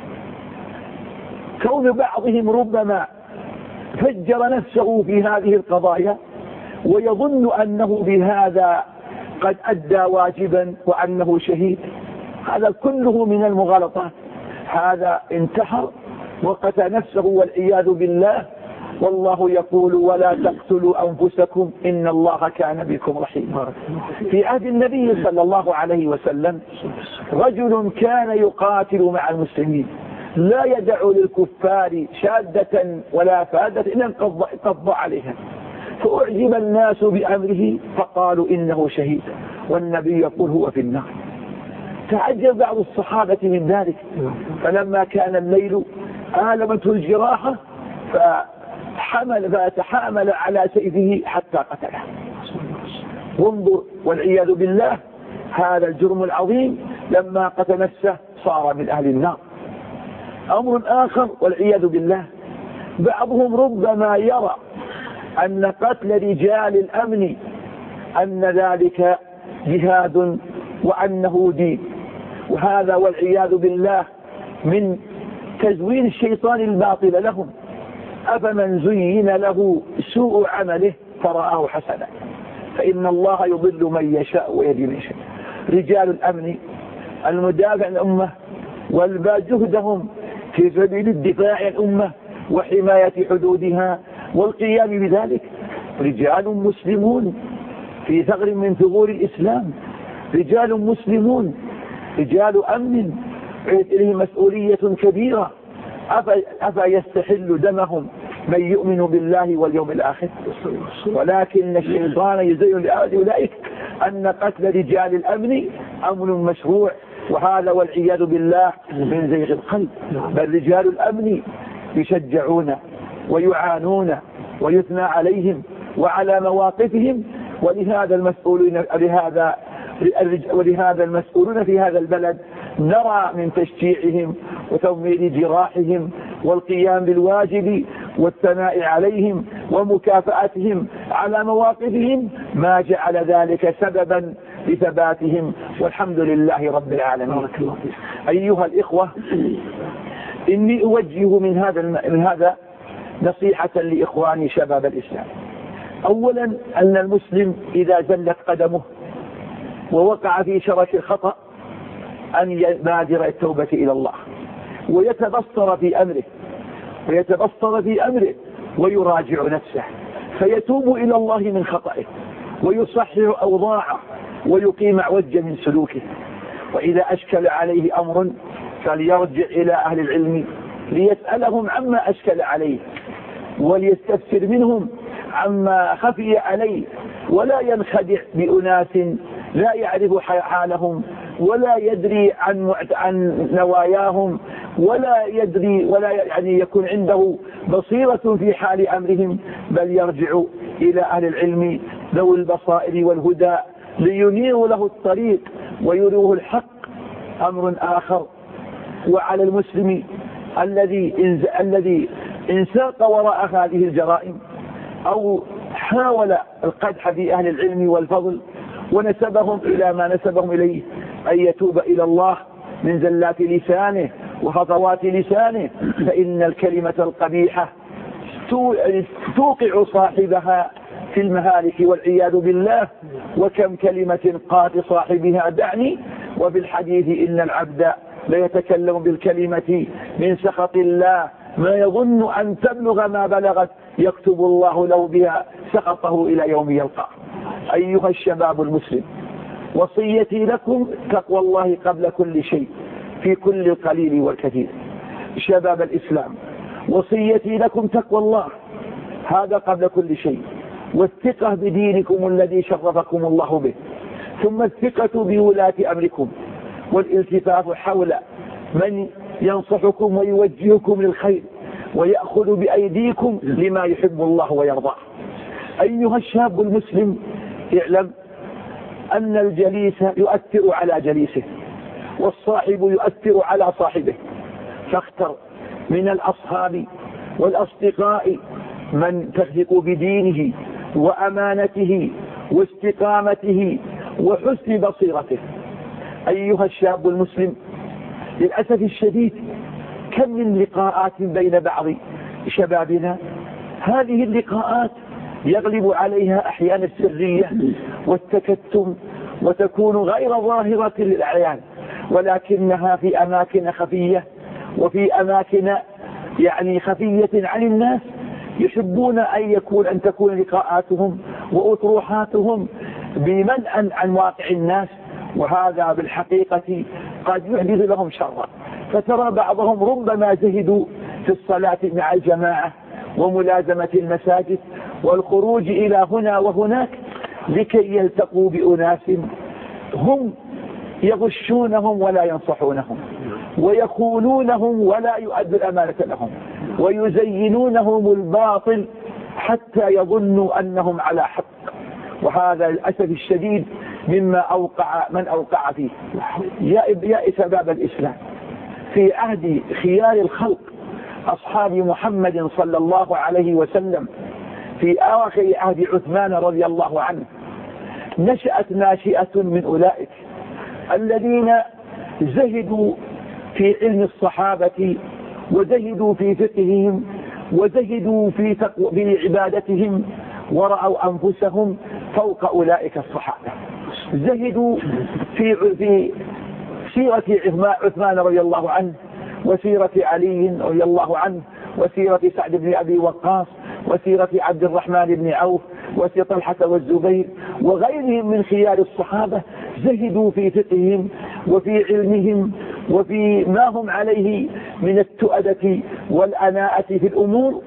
كون بعضهم ربما فجر نفسه في هذه القضايا ويظن أنه بهذا قد أدى واجبا وأنه شهيد، هذا كله من المغالطات. هذا انتحر وقتل نفسه والعياذ بالله، والله يقول ولا تقتلوا أنفسكم إن الله كان بكم رحيما. في عهد النبي صلى الله عليه وسلم رجل كان يقاتل مع المسلمين لا يدع للكفار شادة ولا فادة إلا انقض عليها، فأعجب الناس بأمره فقالوا إنه شهيد، والنبي يقول هو في النار. تعجب بعض الصحابة من ذلك، فلما كان الليل آلمته الجراحة فتحامل على سيفه حتى قتله. وانظر والعياذ بالله هذا الجرم العظيم لما قتل نفسه صار من أهل النار. أمر آخر والعياذ بالله، بعضهم ربما يرى أن قتل رجال الأمن أن ذلك جهاد وأنه دين، وهذا والعياذ بالله من تزوين الشيطان الباطل لهم. أفمن زين له سوء عمله فرآه حسنا فإن الله يضل من يشاء ويهدي من يشاء. رجال الأمن المدافع عن الأمة والباذل جهدهم في سبيل الدفاع عن الأمة وحماية حدودها والقيام بذلك رجال مسلمون في ثغر من ثغور الإسلام، رجال مسلمون، رجال أمن إليهم مسؤولية كبيرة. أفا يستحل دمهم من يؤمن بالله واليوم الآخر؟ ولكن الشيطان يزين لأولئك أن قتل رجال الأمن أمن مشروع، وهذا والعياذ بالله من زيغ القلب. بل رجال الأمن يشجعون ويعانون ويثنى عليهم وعلى مواقفهم، ولهذا المسؤولون في هذا البلد نرى من تشجيعهم وتضمير جراحهم والقيام بالواجب والثناء عليهم ومكافأتهم على مواقفهم ما جعل ذلك سببا لثباتهم، والحمد لله رب العالمين. أيها الإخوة، إني أوجه من هذا نصيحة لإخواني شباب الإسلام. أولا أن المسلم إذا زلت قدمه ووقع في شرك الخطأ أن يبادر التوبة إلى الله ويتبصر في أمره ويراجع نفسه، فيتوب إلى الله من خطئه ويصحح أوضاعه ويقيم عوجا من سلوكه. وإذا أشكل عليه أمر فليرجع إلى أهل العلم ليسألهم عما أشكل عليه وليستفسر منهم عما خفي عليه، ولا ينخدع بأناس لا يعرف حالهم ولا يدري عن نواياهم ولا يكون عنده بصيرة في حال أمرهم، بل يرجع إلى أهل العلم ذوي البصائر والهدى لينيروا له الطريق ويروه الحق. أمر آخر، وعلى المسلم الذي انساق وراء هذه الجرائم أو حاول القدح في أهل العلم والفضل ونسبهم إلى ما نسبهم إليه أن يتوب إلى الله من زلات لسانه وخطوات لسانه، فإن الكلمة القبيحة توقع صاحبها في المهالك والعياذ بالله. وكم كلمة قال صاحبها دعني، وفي الحديث إن العبد ليتكلم بالكلمة من سخط الله ما يظن أن تبلغ ما بلغت، يكتب الله له بها سخطه إلى يوم يلقاه. أيها الشباب المسلم، وصيتي لكم تقوى الله قبل كل شيء في كل القليل والكثير. شباب الإسلام، وصيتي لكم تقوى الله، هذا قبل كل شيء، والثقة بدينكم الذي شرفكم الله به، ثم الثقة بولاة أمركم، والالتفاف حول من ينصحكم ويوجهكم للخير ويأخذ بأيديكم لما يحب الله ويرضاه. أيها الشاب المسلم، اعلم أن الجليس يؤثر على جليسه، والصاحب يؤثر على صاحبه، فاختر من الأصحاب والأصدقاء من تثق بدينه وأمانته واستقامته وحسن بصيرته. أيها الشاب المسلم، للأسف الشديد كم من لقاءات بين بعض شبابنا، هذه اللقاءات يغلب عليها أحيانا السرية والتكتم وتكون غير ظاهرة للأعيان، ولكنها في أماكن خفية وفي أماكن خفية عن الناس، يحبون أن تكون لقاءاتهم وأطروحاتهم بمنأ عن واقع الناس، وهذا بالحقيقة قد يحدث لهم شرا. فترى بعضهم ربما زهدوا في الصلاة مع الجماعة وملازمة المساجد والخروج إلى هنا وهناك لكي يلتقوا بأناس هم يغشونهم ولا ينصحونهم ويخونونهم ولا يؤدوا الأمانة لهم ويزينونهم الباطل حتى يظنوا أنهم على حق. وهذا للأسف الشديد مما أوقع فيه. يا شباب الإسلام، في عهد خيار الخلق أصحاب محمد صلى الله عليه وسلم، في آخر عهد عثمان رضي الله عنه، نشأت ناشئة من أولئك الذين زهدوا في علم الصحابة وزهدوا في فقههم وزهدوا في عبادتهم، ورأوا أنفسهم فوق أولئك الصحابة. زهدوا في سيرة عثمان رضي الله عنه، وسيرة علي رضي الله عنه، وسيرة سعد بن أبي وقاص، وسيرة عبد الرحمن بن عوف، وسيرة طلحة والزبير وغيرهم من خيار الصحابة. زهدوا في فقههم وفي علمهم وفي ما هم عليه من التؤدة والأناءة في الأمور،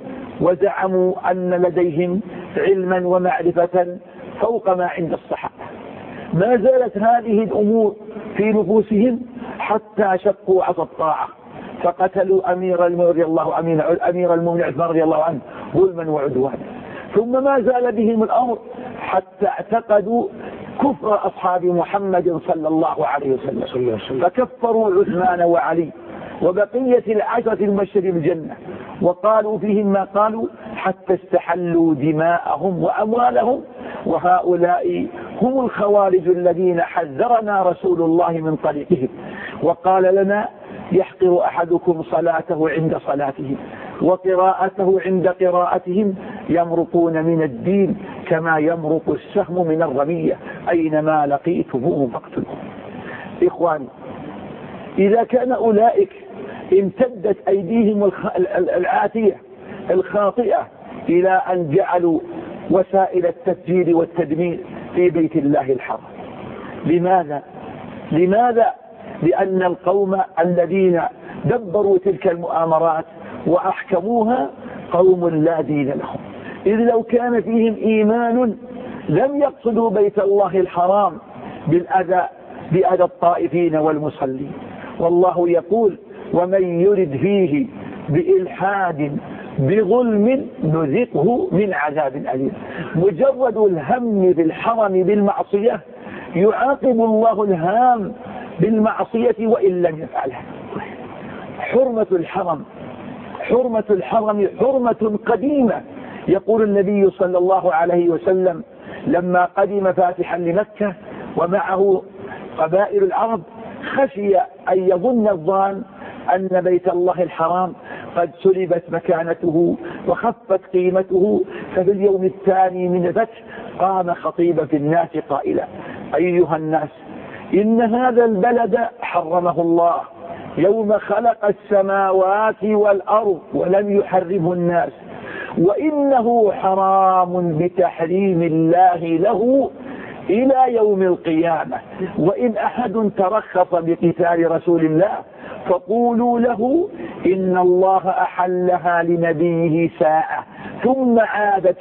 وزعموا أن لديهم علما ومعرفة فوق ما عند الصحابة. ما زالت هذه الأمور في نفوسهم حتى شقوا عصا الطاعة فقتلوا أمير المؤمنين عثمان رضي الله عنه ظلما وعدوانا. ثم ما زال بهم الأمر حتى اعتقدوا كفر أصحاب محمد صلى الله عليه وسلم، فكفروا عثمان وعلي وبقية العشرة المبشرين بالجنة، وقالوا فيهم ما قالوا حتى استحلوا دماءهم وأموالهم، وهؤلاء هم الخوارج الذين حذرنا رسول الله من طريقهم، وقال لنا يحقر أحدكم صلاته عند صلاتهم وقراءته عند قراءتهم، يمرقون من الدين كما يمرق السهم من الرمية، أينما لقيتموهم فاقتلوهم. إخواني، إذا كان أولئك امتدت أيديهم العاتية الخاطئة إلى أن جعلوا وسائل التفجير والتدمير في بيت الله الحرام، لماذا؟ لأن القوم الذين دبروا تلك المؤامرات وأحكموها قوم لا دين لهم، إذ لو كان فيهم إيمان لم يقصدوا بيت الله الحرام بأذى الطائفين والمصلين. والله يقول ومن يرد فيه بإلحاد بظلم نذقه من عذاب أليم. مجرد الهم بالحرم بالمعصية يعاقب الله الهام بالمعصية وإن لم يفعلها. حرمة الحرم حرمة قديمة. يقول النبي صلى الله عليه وسلم لما قدم فاتحا لمكة ومعه قبائل العرب خشي أن يظن الظان أن بيت الله الحرام قد سلبت مكانته وخفت قيمته، ففي اليوم الثاني من الفتح قام خطيبا في الناس قائلا أيها الناس إن هذا البلد حرمه الله يوم خلق السماوات والأرض ولم يحرمه الناس، وإنه حرام بتحريم الله له إلى يوم القيامة، وإن أحد ترخص بقتال رسول الله فقولوا له إن الله أحلها لنبيه ساعة ثم عادت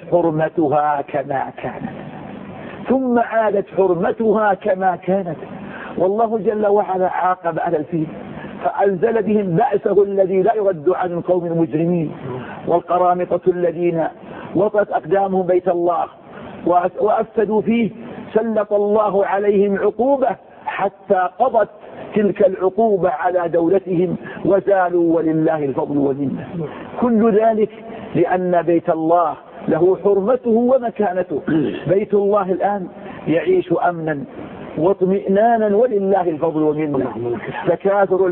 حرمتها كما كانت. والله جل وعلا عاقب على الفيل فأنزل بهم بأسه الذي لا يرد عن القوم المجرمين، والقرامطة الذين وطأت أقدامهم بيت الله وأفسدوا فيه سلط الله عليهم عقوبة حتى قضت تلك العقوبة على دولتهم وزالوا ولله الفضل والمنة. كل ذلك لأن بيت الله له حرمته ومكانته. بيت الله الآن يعيش أمنا واطمئنانا ولله الفضل والمنة. تكاثر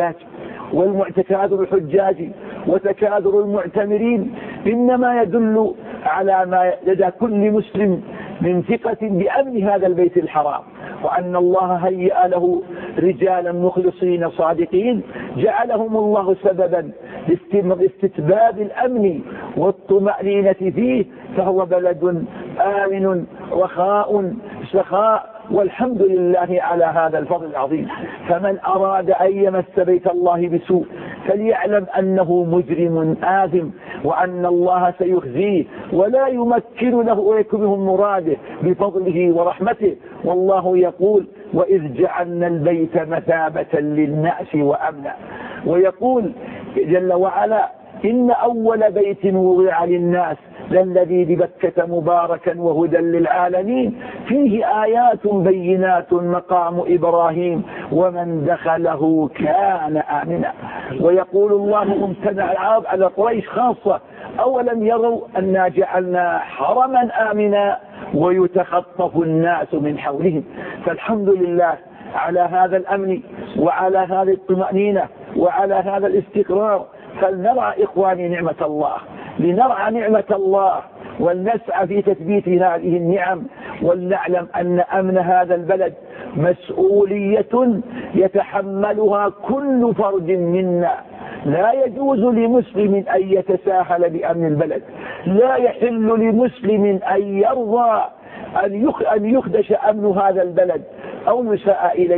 الحجاج وتكاثر المعتمرين إنما يدل على ما لدى كل مسلم من ثقة بأمن هذا البيت الحرام، وأن الله هيأ له رجالا مخلصين صادقين جعلهم الله سببا لاستتباب الأمن والطمأنينة فيه، فهو بلد آمن رخاء سخاء، والحمد لله على هذا الفضل العظيم. فمن أراد أن يمس بيت الله بسوء فليعلم أنه مجرم آثم، وأن الله سيخزيه ولا يمكن له ويكمه مراده بفضله ورحمته. والله يقول وإذ جعلنا البيت مثابة للناس وأمنا. ويقول جل وعلا إن أول بيت وضع للناس للذي ببكة مباركا وهدى للعالمين فيه آيات بينات مقام إبراهيم ومن دخله كان آمنا. ويقول الله ممتنع العرب على قريش خاصة أولم يروا أنا جعلنا حرما آمنا ويتخطف الناس من حولهم. فالحمد لله على هذا الأمن وعلى هذه الطمأنينة وعلى هذا الاستقرار. فلنرعى إخواني نعمة الله، لنرعى نعمة الله ولنسعى في تثبيت هذه النعم، ولنعلم أن أمن هذا البلد مسؤولية يتحملها كل فرد منا. لا يجوز لمسلم أن يتساهل بأمن البلد، لا يحل لمسلم أن يرضى أن يخدش أمن هذا البلد أو يساء إليه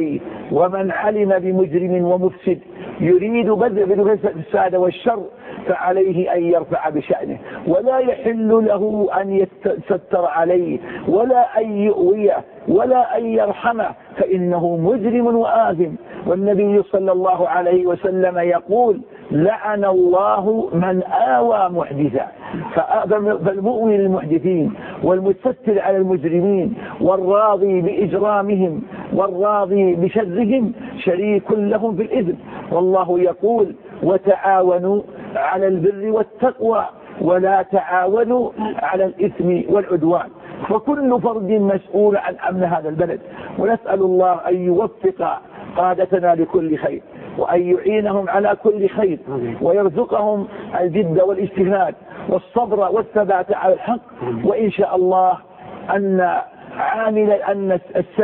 ومن علم بمجرم ومفسد يريد بدء الفساد والشر فعليه أن يرفع بشأنه، ولا يحل له أن يتستر عليه ولا أن يؤويه ولا أن يرحمه، فإنه مجرم وآثم. والنبي صلى الله عليه وسلم يقول: لعن الله من آوى محدثا. فالمؤوي للمحدثين والمستتر على المجرمين والراضي بإجرامهم والراضي بشرهم شريك لهم في الإثم. والله يقول: وتعاونوا على البر والتقوى ولا تعاونوا على الإثم والعدوان. فكل فرد مسؤول عن أمن هذا البلد، ونسأل الله أن يوفق قادتنا لكل خير، وأن يعينهم على كل خير، ويرزقهم الجد والاجتهاد والصبر والثبات على الحق. وإن شاء الله أن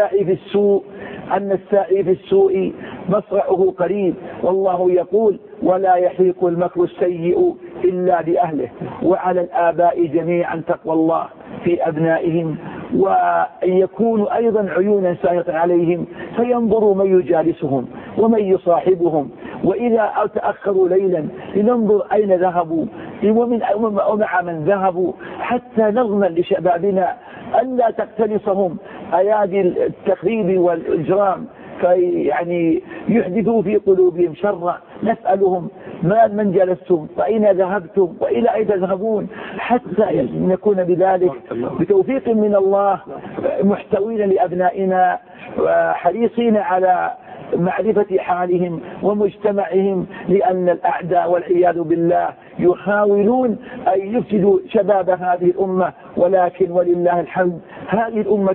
الساعي في السوء مصرعه قريب. والله يقول: ولا يحيق المكر السيء إلا بأهله. وعلى الآباء جميعا تقوى الله في أبنائهم، وأن يكونوا أيضا عيونا سائطة عليهم، فينظروا من يجالسهم ومن يصاحبهم، وإذا تأخروا ليلا لننظر أين ذهبوا ومع من ذهبوا، حتى نضمن لشبابنا ألا تقتنصهم أيادي التخريب والإجرام يعني يحدثوا في قلوبهم شرا. نسألهم: من جلستم وأين ذهبتم وإلى أين تذهبون، حتى نكون بذلك بتوفيق من الله محتوين لأبنائنا وحريصين على معرفة حالهم ومجتمعهم، لأن الأعداء والعياذ بالله يحاولون أن يفسدوا شباب هذه الأمة، ولكن ولله الحمد هذه الأمة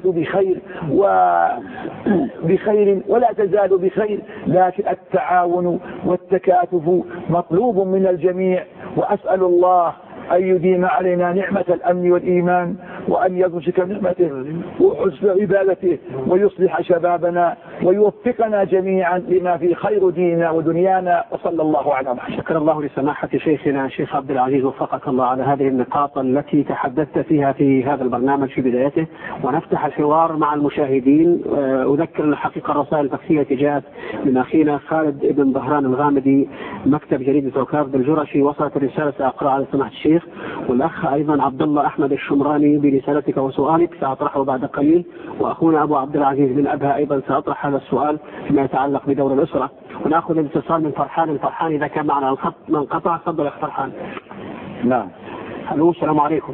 بخير ولا تزال بخير، لكن التعاون والتكاتف مطلوب من الجميع. وأسأل الله أن يديم علينا نعمة الأمن والإيمان، وأن يرزق نعمته وحسن عبادته، ويصلح شبابنا ويوفقنا جميعا لما في خير ديننا ودنيانا. وصلى الله على محمد. شكر الله لسماحة شيخنا الشيخ عبد العزيز، وفقك الله على هذه النقاط التي تحدثت فيها في هذا البرنامج في بدايته. ونفتح الحوار مع المشاهدين. أذكر أن الحقيقة الرسائل الفكسية جاءت من أخينا خالد بن ظهران الغامدي مكتب جريدة عكاظ بالجرشي، وصلت الرسالة سأقرأ على سماحة الشيخ. والأخ أيضا عبد الله أحمد الشمراني برسالتك وسؤالك سأطرحه بعد قليل. وأخونا أبو عبد العزيز بن أبها أيضا سأطرح هذا السؤال فيما يتعلق بدور الأسرة. ونأخذ الاتصال من فرحان. الفرحان إذا كان معنا الخط من قطع تفضل يا فرحان. نعم. الو، السلام عليكم.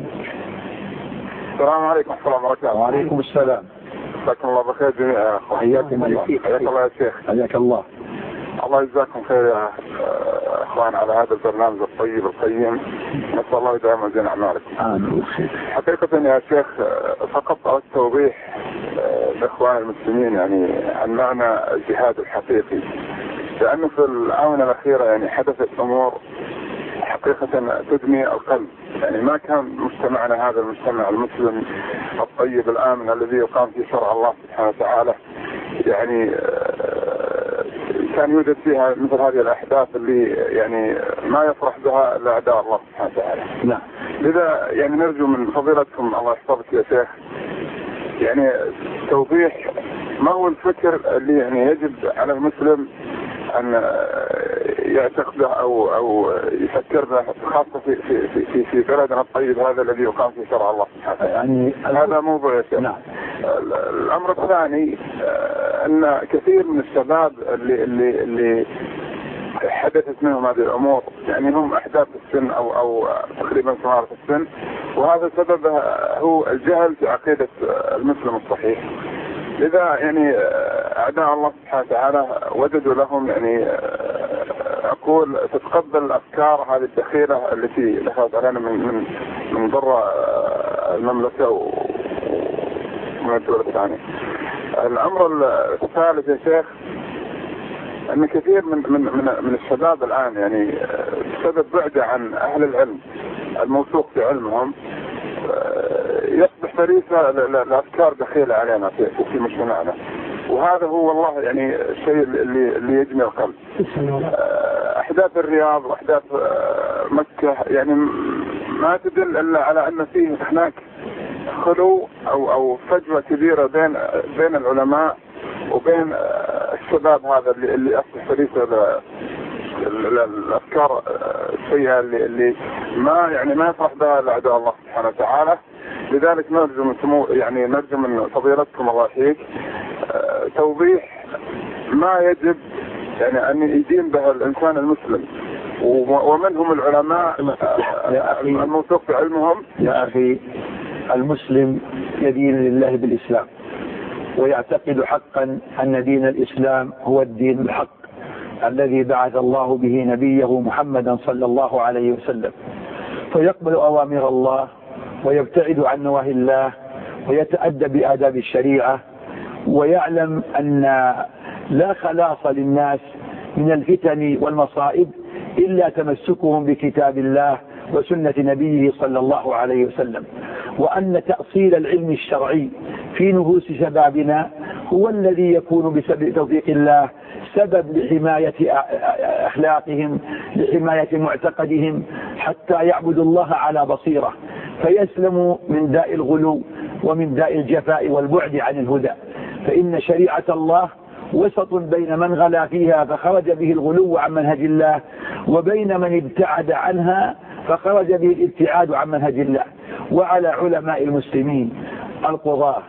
السلام عليكم ورحمة الله وبركاته. وعليكم السلام. جزاكم الله بخير جميعا. حياكم الله. حياك الله يا شيخ. حياك الله. الله يجزاكم خير يا اخوان على هذا البرنامج الطيب القيم. نسأل الله يدعم ويزين اعمالكم. آمين. حقيقة يا شيخ فقط أردت توضيح لاخوان المسلمين يعني عن معنى الجهاد الحقيقي، لأنه في الآونة الأخيرة يعني حدثت أمور حقيقة تدمي القلب. يعني ما كان مجتمعنا هذا المجتمع المسلم الطيب الآمن الذي يقام في شرع الله سبحانه وتعالى يعني كان يوجد فيها مثل هذه الأحداث اللي يعني ما يفرح بها إلا أعداء الله سبحانه وتعالى. نعم. لذا يعني نرجو من فضيلتكم الله يحفظك يا شيخ يعني توضيح ما هو الفكر اللي يعني يجب على المسلم أن يعتقده أو يفكر به، خاصة في بلدنا الطيب هذا الذي يقام في شرع الله سبحانه. يعني هذا موضوع يا شيخ. نعم. الأمر الثاني أن كثير من الشباب اللي حدثت منهم هذه الأمور يعني هم أحداث السن أو تقريبا صغار في السن، وهذا سبب هو الجهل في عقيدة المسلم الصحيح. لذا يعني أعداء الله سبحانه وتعالى وجدوا لهم يعني أقول تتقبل الأفكار هذه الدخيلة التي دخلت علينا من برا المملكة ومن الدول الثانية. الأمر الثالث يا شيخ أن كثير من الشباب الآن يعني بسبب بعده عن أهل العلم الموثوق في علمهم يصبح فريسة لأفكار دخيلة علينا في مجتمعنا، وهذا هو والله يعني الشيء اللي يجمع القلب. أحداث الرياض وأحداث مكة يعني ما تدل إلا على أن فيه هناك خلو أو فجوة كبيرة بين العلماء وبين الشباب هذا اللي أصبح فريق الأفكار السيئة اللي ما يفرح بها الأعداء الله سبحانه وتعالى. لذلك نرجو من فضيلتكم الله يحييك توضيح ما يجب أن يدين به الإنسان المسلم، ومنهم العلماء الموثوق بعلمهم. يا أخي، المسلم يدين لله بالإسلام، ويعتقد حقا أن دين الإسلام هو الدين الحق الذي بعث الله به نبيه محمدا صلى الله عليه وسلم، فيقبل أوامر الله ويبتعد عن نواهي الله ويتأدى بآداب الشريعة، ويعلم أن لا خلاص للناس من الفتن والمصائب إلا تمسكهم بكتاب الله وسنة نبيه صلى الله عليه وسلم، وأن تأصيل العلم الشرعي في نفوس شبابنا هو الذي يكون بسبب توفيق الله سبب لحماية أخلاقهم، لحماية معتقدهم، حتى يعبدوا الله على بصيرة فيسلموا من داء الغلو ومن داء الجفاء والبعد عن الهدى. فإن شريعة الله وسط بين من غلا فيها فخرج به الغلو عن منهج الله، وبين من ابتعد عنها فخرج به الابتعاد عن منهج الله. وعلى علماء المسلمين القضاة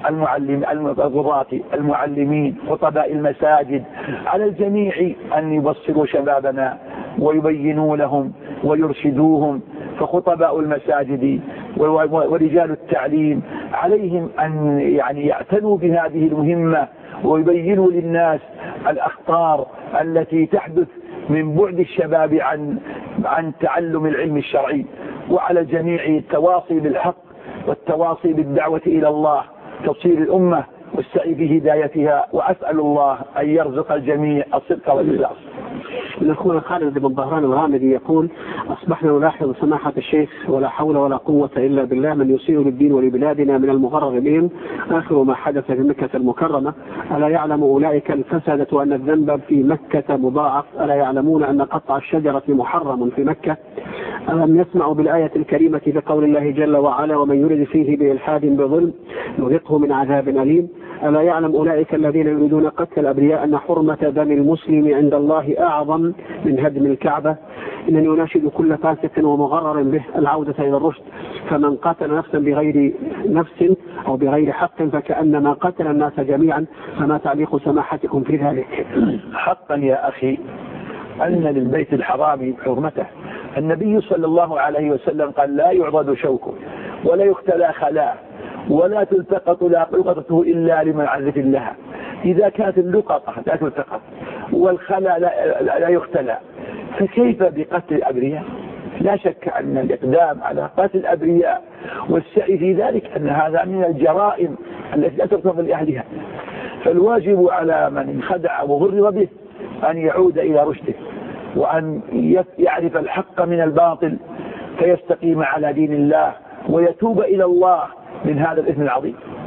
المعلمين خطباء المساجد، على الجميع أن يبصروا شبابنا ويبينوا لهم ويرشدوهم. فخطباء المساجد ورجال التعليم عليهم أن يعتنوا بهذه المهمة ويبينوا للناس الأخطار التي تحدث من بعد الشباب عن تعلم العلم الشرعي. وعلى الجميع التواصي بالحق والتواصي بالدعوة إلى الله، توصيل الأمة والسعي في هدايتها. وأسأل الله أن يرزق الجميع الصدق والإخلاص. الأخوة خالد بن ظهران الغامدي يقول: أصبحنا نلاحظ سماحة الشيخ ولا حول ولا قوة إلا بالله من يسيء للدين ولبلادنا من المغرر بهم آخر ما حدث في مكة المكرمة. ألا يعلم أولئك الفسدة أن الذنب في مكة مضاعف؟ ألا يعلمون أن قطع الشجرة محرم في مكة؟ ألم يسمعوا بالآية الكريمة بقول الله جل وعلا: ومن يرد فيه بإلحاد بظلم نذقه من عذاب أليم؟ ألا يعلم أولئك الذين يريدون قتل الأبرياء أن حرمة دم المسلم عند الله أعظم من هدم الكعبة؟ إنني أناشد كل فاسق ومغرر به العودة إلى الرشد، فمن قتل نفسا بغير نفس أو بغير حق فكأنما قتل الناس جميعا. فما تعليق سماحتكم في ذلك؟ حقا يا أخي أن للبيت الحرام حرمته. النبي صلى الله عليه وسلم قال: لا يعضد شوكه ولا يختلى خلاه ولا تلتقط لقطته إلا لمن عزة لها. إذا كانت اللقطة لا تلتقط والخلا لا يختلى، فكيف بقتل الأبرياء؟ لا شك أن الإقدام على قتل الأبرياء والسعي في ذلك أن هذا من الجرائم التي لا تغتفر لأهلها. فالواجب على من انخدع وغرر به أن يعود إلى رشده، وأن يعرف الحق من الباطل فيستقيم على دين الله ويتوب إلى الله من هذا الإثم العظيم.